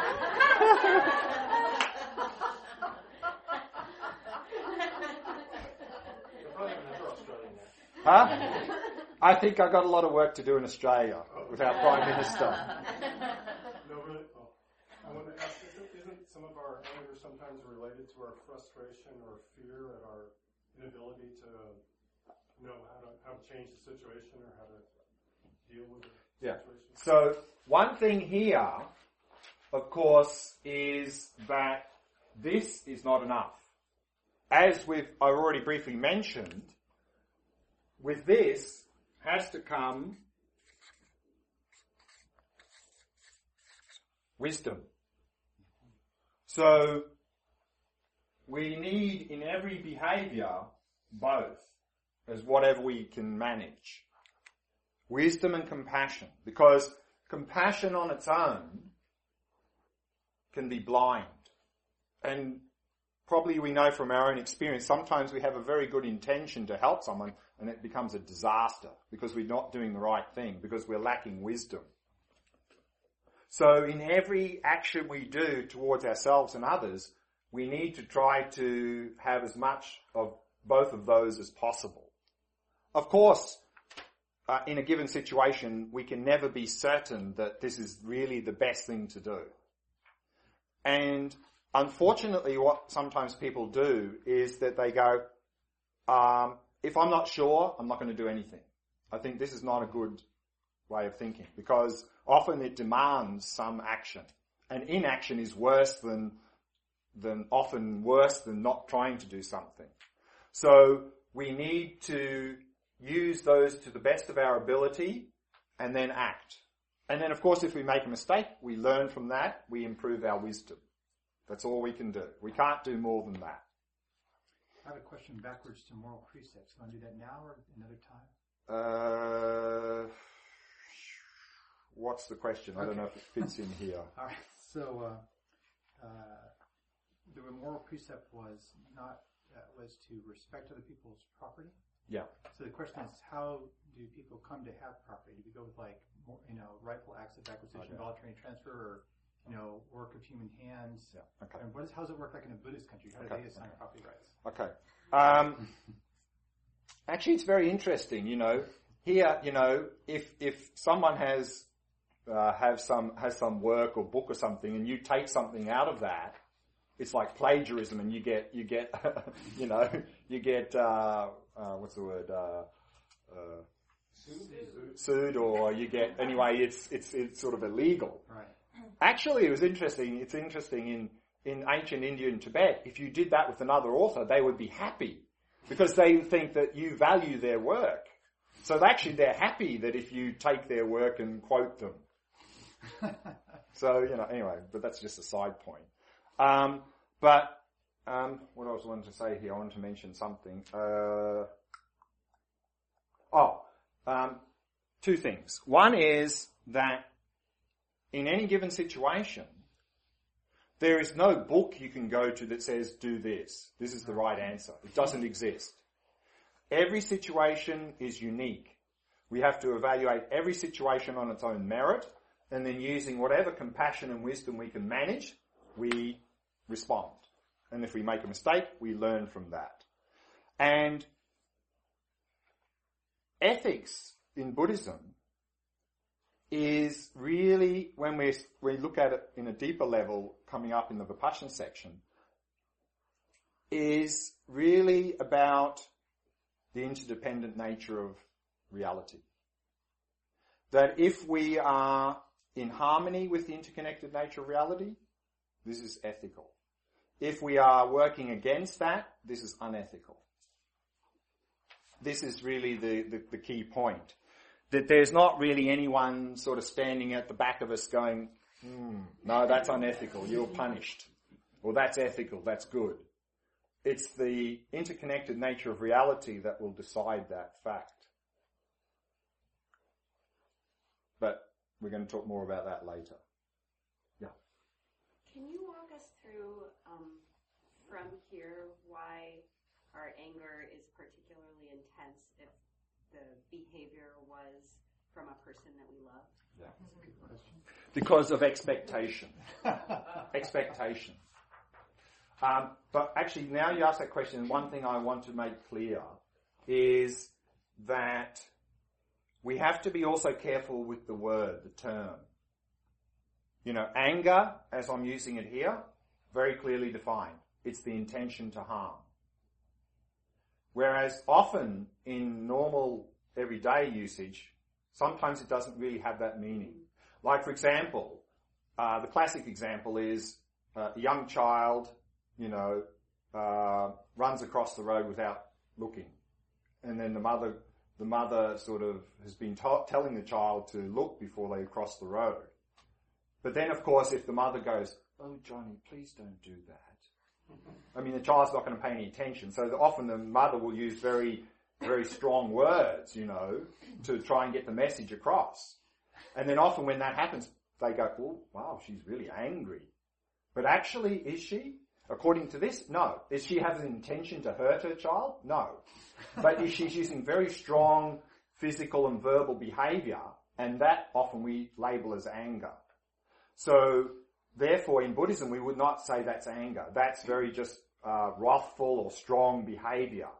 You're probably going to Australia now. Huh? I think I've got a lot of work to do in Australia with our Prime Minister. No, really? Oh. I want to ask, isn't, isn't some of our anger sometimes related to our frustration or fear at our inability to know how to, how to change the situation or how to deal with the Yeah. situation? So one thing here, of course, is that this is not enough. As we've I've already briefly mentioned, with this has to come wisdom. So we need in every behavior both, as whatever we can manage. Wisdom and compassion, because compassion on its own can be blind. And probably we know from our own experience, sometimes we have a very good intention to help someone and it becomes a disaster because we're not doing the right thing, because we're lacking wisdom. So in every action we do towards ourselves and others, we need to try to have as much of both of those as possible. Of course, uh, in a given situation, we can never be certain that this is really the best thing to do. And unfortunately, what sometimes people do is that they go, um, if I'm not sure, I'm not going to do anything. I think this is not a good way of thinking, because often it demands some action. And inaction is worse than, than often worse than not trying to do something. So we need to use those to the best of our ability and then act. And then, of course, if we make a mistake, we learn from that, we improve our wisdom. That's all we can do. We can't do more than that. I have a question backwards to moral precepts. You want to do that now or another time? Uh, what's the question? I Okay. don't know if it fits in here. All right. So uh, uh, the moral precept was not uh, was to respect other people's property. Yeah. So the question is, how do people come to have property? Do we go with like more, you know, rightful acts of acquisition, Okay. voluntary transfer, or you know, work of human hands? Yeah. Okay. And what is how does it work like in a Buddhist country? How do Okay. they assign property rights? Okay. Um, actually, it's very interesting. You know, here, you know, if if someone has uh, have some has some work or book or something, and you take something out of that, it's like plagiarism, and you get you get you know you get uh, uh, what's the word uh, uh, Sued. sued, or you get anyway. It's it's it's sort of illegal. Right. Actually, it was interesting. It's interesting in, in ancient India and Tibet, if you did that with another author, they would be happy because they think that you value their work. So actually they're happy that if you take their work and quote them. So, you know, anyway, but that's just a side point. Um, but, um, what I was wanting to say here, I wanted to mention something. Uh, oh, um, two things. One is that in any given situation, there is no book you can go to that says, do this. This is the right answer. It doesn't exist. Every situation is unique. We have to evaluate every situation on its own merit, and then using whatever compassion and wisdom we can manage, we respond. And if we make a mistake, we learn from that. And ethics in Buddhism is really, when we we look at it in a deeper level, coming up in the Vipassana section, is really about the interdependent nature of reality. That if we are in harmony with the interconnected nature of reality, this is ethical. If we are working against that, this is unethical. This is really the, the, the key point. That there's not really anyone sort of standing at the back of us going, hmm, no, that's unethical, you're punished. Or that's ethical, that's good. It's the interconnected nature of reality that will decide that fact. But we're going to talk more about that later. Yeah. Can you walk us through um, from here why our anger is particularly intense if the behavior was from a person that we love? Yeah. That's a good question. Because of expectation. Expectation. Um, but actually, now you ask that question, one thing I want to make clear is that we have to be also careful with the word, the term. You know, anger, as I'm using it here, very clearly defined. It's the intention to harm. Whereas often in normal everyday usage, sometimes it doesn't really have that meaning. Like, for example, uh, the classic example is uh, a young child, you know, uh, runs across the road without looking. And then the mother, the mother sort of has been t- telling the child to look before they cross the road. But then, of course, if the mother goes, oh, Johnny, please don't do that. I mean, the child's not going to pay any attention. So often the mother will use very, very strong words, you know, to try and get the message across. And then often when that happens, they go, oh, wow, she's really angry. But actually, is she? According to this, no. Is she having an intention to hurt her child? No. But is she's using very strong physical and verbal behavior, and that often we label as anger. So, therefore, in Buddhism, we would not say that's anger. That's very just uh, wrathful or strong behavior.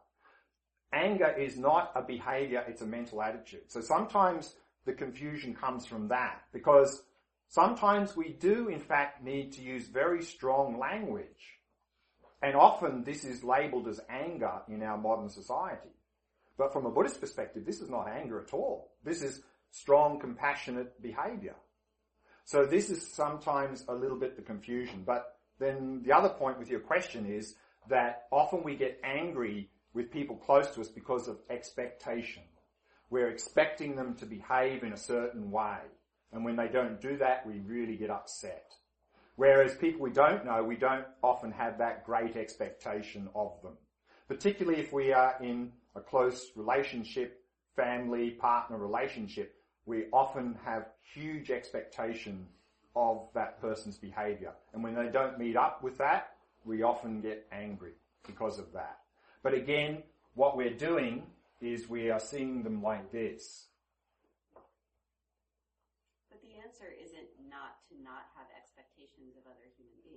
Anger is not a behavior, it's a mental attitude. So sometimes the confusion comes from that, because sometimes we do, in fact, need to use very strong language. And often this is labelled as anger in our modern society. But from a Buddhist perspective, this is not anger at all. This is strong, compassionate behaviour. So this is sometimes a little bit the confusion. But then the other point with your question is that often we get angry with people close to us because of expectation. We're expecting them to behave in a certain way. And when they don't do that, we really get upset. Whereas people we don't know, we don't often have that great expectation of them. Particularly if we are in a close relationship, family, partner relationship, we often have huge expectation of that person's behaviour. And when they don't meet up with that, we often get angry because of that. But again, what we're doing is we are seeing them like this. But the answer isn't not to not have expectations of other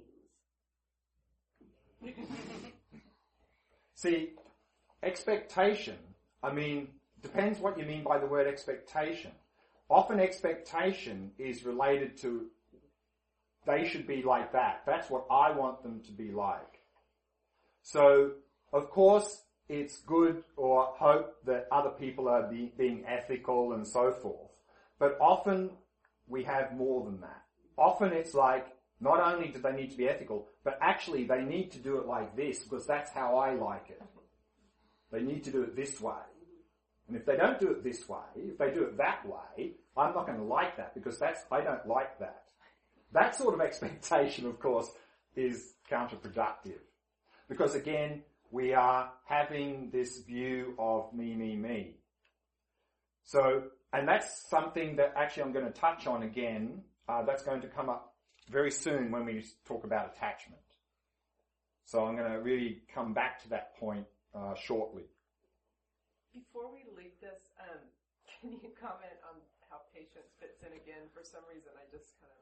human beings. See, expectation, I mean, depends what you mean by the word expectation. Often expectation is related to they should be like that. That's what I want them to be like. So, of course, it's good or hope that other people are be, being ethical and so forth. But often we have more than that. Often it's like, not only do they need to be ethical, but actually they need to do it like this because that's how I like it. They need to do it this way. And if they don't do it this way, if they do it that way, I'm not going to like that because that's, I don't like that. That sort of expectation, of course, is counterproductive. Because again, we are having this view of me, me, me. So, and that's something that actually I'm going to touch on again. Uh, that's going to come up very soon when we talk about attachment. So I'm going to really come back to that point uh, shortly. Before we leave this, um, can you comment on how patience fits in again? For some reason, I just kind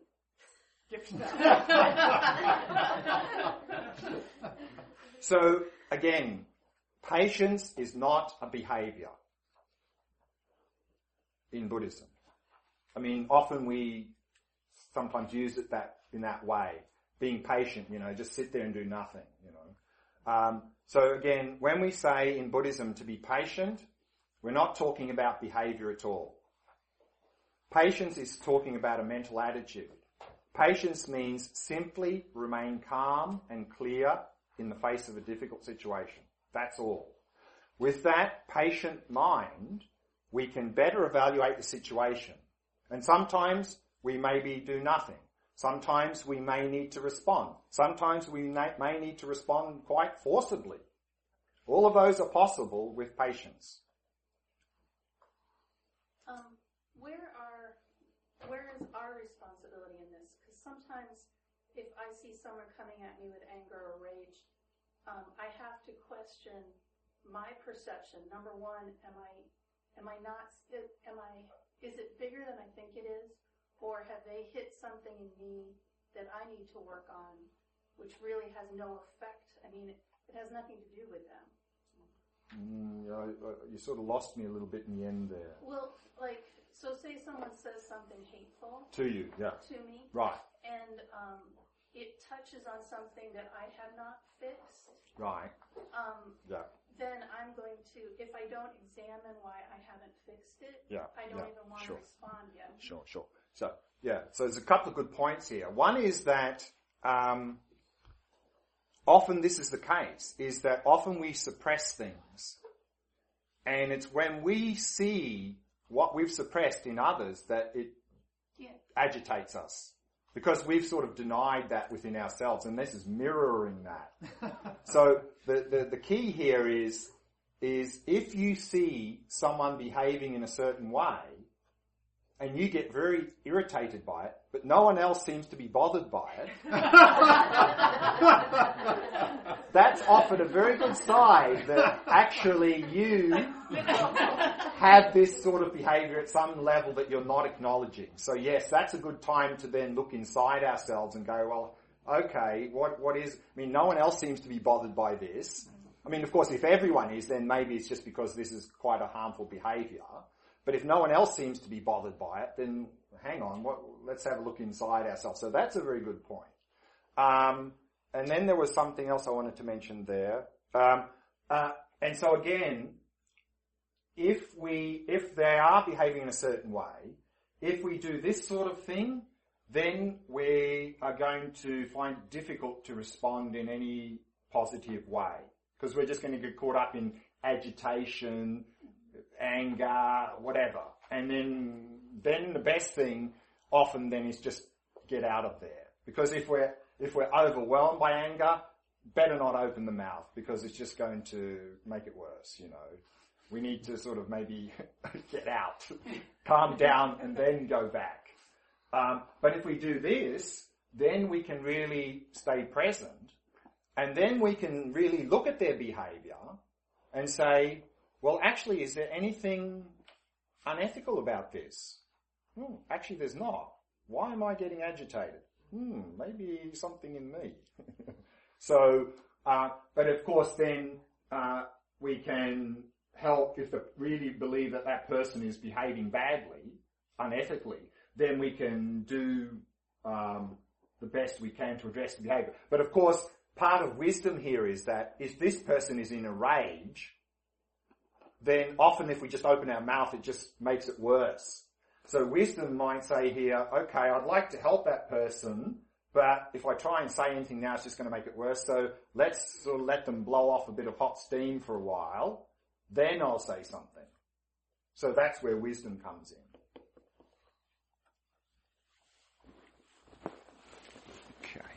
of gift that. So again, patience is not a behavior in Buddhism. I mean, often we sometimes use it that in that way. Being patient, you know, just sit there and do nothing, you know. Um, so again, when we say in Buddhism to be patient, we're not talking about behavior at all. Patience is talking about a mental attitude. Patience means simply remain calm and clear in the face of a difficult situation. That's all. With that patient mind, we can better evaluate the situation. And sometimes we maybe do nothing. Sometimes we may need to respond. Sometimes we may need to respond quite forcibly. All of those are possible with patience. Um, where are, where is our responsibility in this? Because sometimes if I see someone coming at me with anger or rage, um, I have to question my perception. Number one, am I, am I not, am I, is it bigger than I think it is? Or have they hit something in me that I need to work on, which really has no effect? I mean, it, it has nothing to do with them. Mm, I, I, you sort of lost me a little bit in the end there. Well, like, so say someone says something hateful. To you, yeah. To me. Right. And um, it touches on something that I have not fixed. Right. Um, yeah. Then I'm going to, if I don't examine why I haven't fixed it, yeah. I don't yeah. even want sure. to respond yet. Sure, sure. So, yeah, so there's a couple of good points here. One is that um, often this is the case, is that often we suppress things. And it's when we see what we've suppressed in others that it yeah. agitates us. Because we've sort of denied that within ourselves, and this is mirroring that. So the, the, the key here is, is if you see someone behaving in a certain way, and you get very irritated by it, but no one else seems to be bothered by it, that's often a very good sign that actually you have this sort of behavior at some level that you're not acknowledging. So yes, that's a good time to then look inside ourselves and go, well, okay, what what is, I mean, no one else seems to be bothered by this. I mean, of course, if everyone is, then maybe it's just because this is quite a harmful behavior. But if no one else seems to be bothered by it, then hang on, what, let's have a look inside ourselves. So that's a very good point. Um, and then there was something else I wanted to mention there. Um, uh, and so again, if we, if they are behaving in a certain way, if we do this sort of thing, then we are going to find it difficult to respond in any positive way. Because we're just going to get caught up in agitation, anger, whatever. And then, then the best thing often then is just get out of there. Because if we're, if we're overwhelmed by anger, better not open the mouth because it's just going to make it worse, you know. We need to sort of maybe get out, calm down and then go back. Um, but if we do this, then we can really stay present and then we can really look at their behavior and say, well, actually, is there anything unethical about this? Hmm, actually, there's not. Why am I getting agitated? Hmm, maybe something in me. so, uh, but of course then, uh, we can help if we really believe that that person is behaving badly, unethically, then we can do, um, the best we can to address the behavior. But of course, part of wisdom here is that if this person is in a rage, then often if we just open our mouth, it just makes it worse. So wisdom might say here, okay, I'd like to help that person, but if I try and say anything now, it's just going to make it worse. So let's sort of let them blow off a bit of hot steam for a while, then I'll say something. So that's where wisdom comes in. Okay.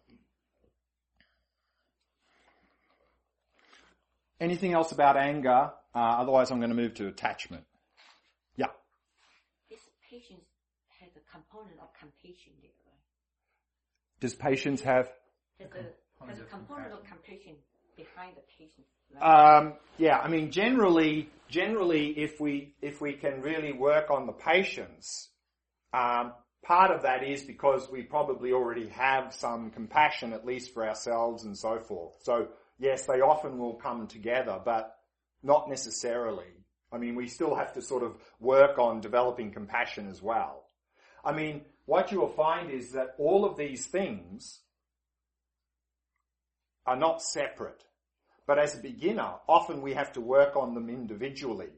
Anything else about anger? Uh, otherwise I'm going to move to attachment. Yeah. This patience has a component of compassion there, right? Does patience have... Has a, has a component of compassion behind the patience. Right? Um, yeah, I mean, generally, generally, if we if we can really work on the patience, um, part of that is because we probably already have some compassion, at least for ourselves and so forth. So, yes, they often will come together, but not necessarily. I mean, we still have to sort of work on developing compassion as well. I mean, what you will find is that all of these things are not separate. But as a beginner, often we have to work on them individually.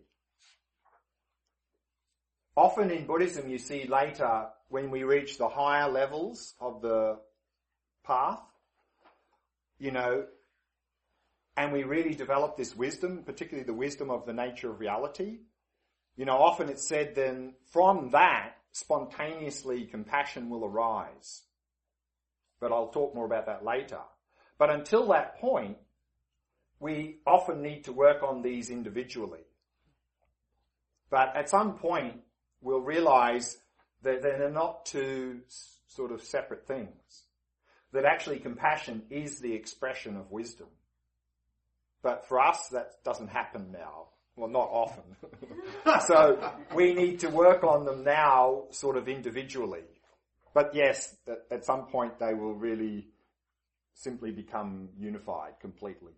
Often in Buddhism, you see later, when we reach the higher levels of the path, you know, and we really develop this wisdom, particularly the wisdom of the nature of reality, you know, often it's said then from that, spontaneously compassion will arise. But I'll talk more about that later. But until that point, we often need to work on these individually. But at some point, we'll realize that they're not two sort of separate things. That actually compassion is the expression of wisdom. But for us, that doesn't happen now. Well, not often. So we need to work on them now sort of individually. But yes, at, at some point they will really simply become unified completely.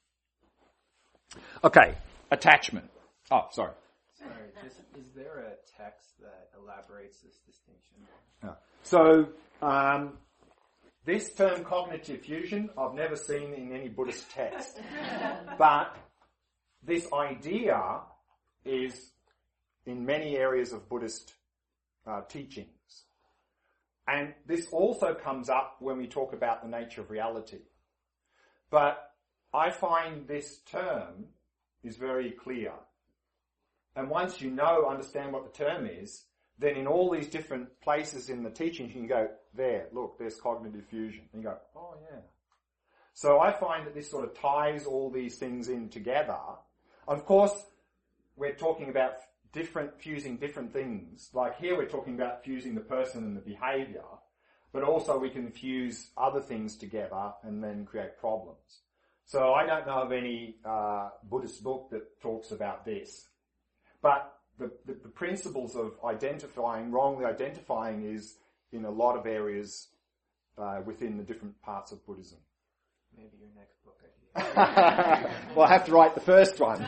Okay, attachment. Oh, sorry. Sorry, just, is there a text that elaborates this distinction? Yeah. So, um, this term cognitive fusion, I've never seen in any Buddhist text. But this idea is in many areas of Buddhist uh, teachings. And this also comes up when we talk about the nature of reality. But I find this term is very clear. And once you know, understand what the term is, then in all these different places in the teachings, you can go, there, look, there's cognitive fusion. And you go, oh yeah. So I find that this sort of ties all these things in together. Of course, we're talking about different, fusing different things. Like here we're talking about fusing the person and the behavior, but also we can fuse other things together and then create problems. So I don't know of any uh, Buddhist book that talks about this. But the, the, the principles of identifying, wrongly identifying is in a lot of areas uh, within the different parts of Buddhism. Maybe your next book idea. Well, I have to write the first one.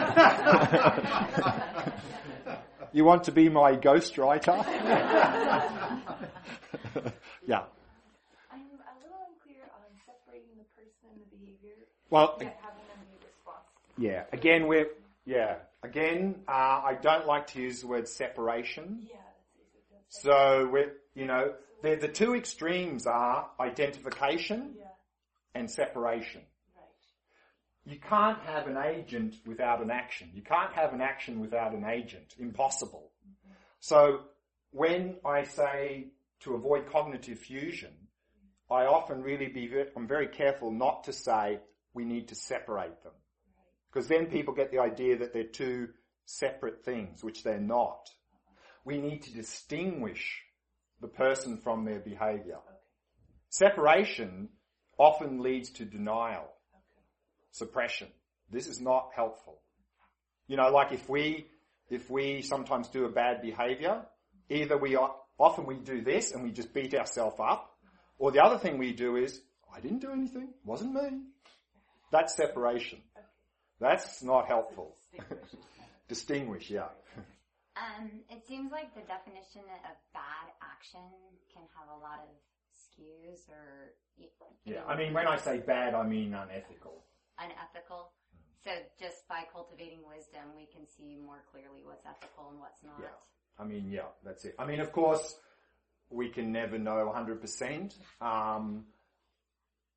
You want to be my ghostwriter? Yeah. I'm a little unclear on separating the person and the behavior. Well, Yet having them be responsible. yeah. Again, we're yeah. Again, uh, I don't like to use the word separation. Yeah, that's easy. That's So we're you know the the two extremes are identification yeah, and separation. right. You can't have an agent without an action. You can't have an action without an agent. Impossible. Mm-hmm. So when I say to avoid cognitive fusion, I often really be, very, I'm very careful not to say we need to separate them. Because then people get the idea that they're two separate things, which they're not. We need to distinguish the person from their behavior. Okay. Separation often leads to denial. Okay. Suppression. This is not helpful. You know, like if we, if we sometimes do a bad behavior, either we are, often we do this and we just beat ourselves up, or the other thing we do is, I didn't do anything, wasn't me. That's separation. Okay. That's not helpful. Distinguish, yeah. Um, it seems like the definition of bad action can have a lot of skews or... Yeah, I mean, when I say bad, I mean unethical. Unethical. So just by cultivating wisdom, we can see more clearly what's ethical and what's not. Yeah, I mean, yeah, that's it. I mean, of course, we can never know one hundred percent. Um,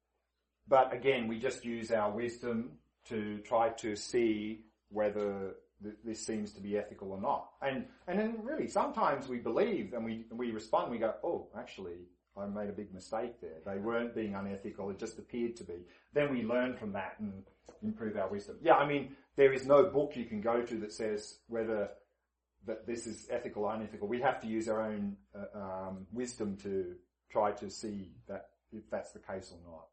but again, we just use our wisdom to try to see whether th- this seems to be ethical or not. And and then really, sometimes we believe and we we respond. We go, oh, actually, I made a big mistake there. They weren't being unethical. It just appeared to be. Then we learn from that and improve our wisdom. Yeah, I mean, there is no book you can go to that says whether that this is ethical or unethical. We have to use our own uh, um, wisdom to try to see that if that's the case or not.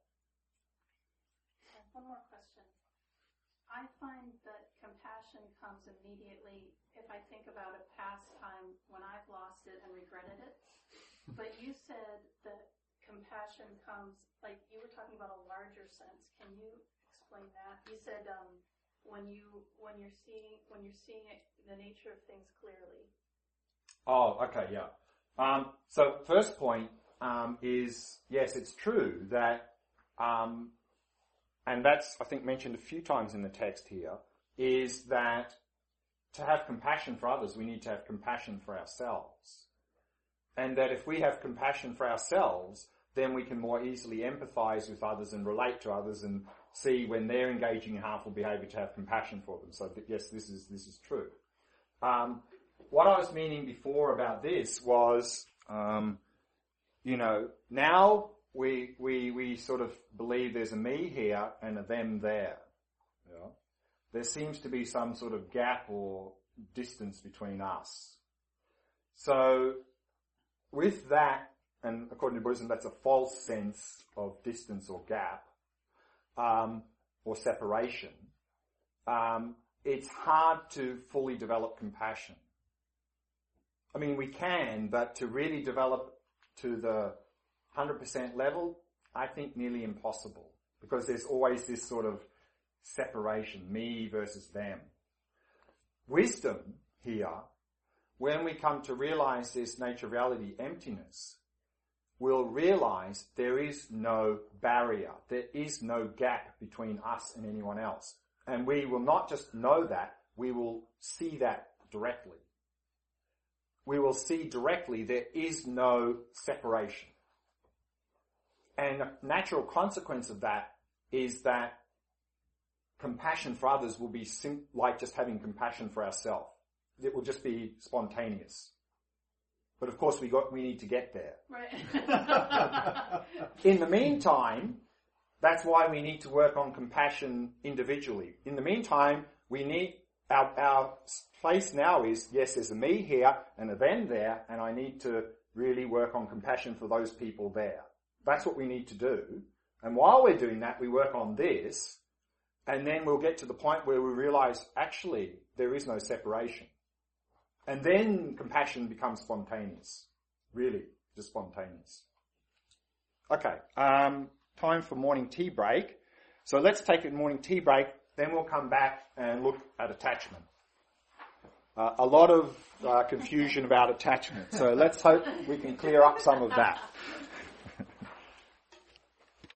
One more question. I find that compassion comes immediately if I think about a past time when I've lost it and regretted it. But you said that compassion comes, like you were talking about a larger sense. Can you explain that? You said um, when you when you're seeing when you're seeing it, the nature of things clearly. Oh, okay, yeah. Um, so first point um, is yes, it's true that, um, and that's I think mentioned a few times in the text here, is that to have compassion for others, we need to have compassion for ourselves. And that if we have compassion for ourselves, then we can more easily empathize with others and relate to others and see when they're engaging in harmful behavior to have compassion for them. So that, yes, this is this is true. Um, what I was meaning before about this was, um, you know, now we we we sort of believe there's a me here and a them there. Yeah? There seems to be some sort of gap or distance between us. So with that, and according to Buddhism, that's a false sense of distance or gap, um, or separation. Um, it's hard to fully develop compassion. I mean, we can, but to really develop to the one hundred percent level, I think nearly impossible. Because there's always this sort of separation, me versus them. Wisdom here, when we come to realize this nature of reality, emptiness, we'll realize there is no barrier, there is no gap between us and anyone else. And we will not just know that, we will see that directly. We will see directly there is no separation. And a natural consequence of that is that compassion for others will be sim- like just having compassion for ourselves. It will just be spontaneous. But of course we got, we need to get there. Right. In the meantime, that's why we need to work on compassion individually. In the meantime, we need, our, our place now is, yes, there's a me here and a them there, and I need to really work on compassion for those people there. That's what we need to do. And while we're doing that, we work on this, and then we'll get to the point where we realize, actually, there is no separation. And then compassion becomes spontaneous. Really, just spontaneous. Okay, um, time for morning tea break. So let's take a morning tea break, then we'll come back and look at attachment. Uh, a lot of uh, confusion about attachment, so let's hope we can clear up some of that.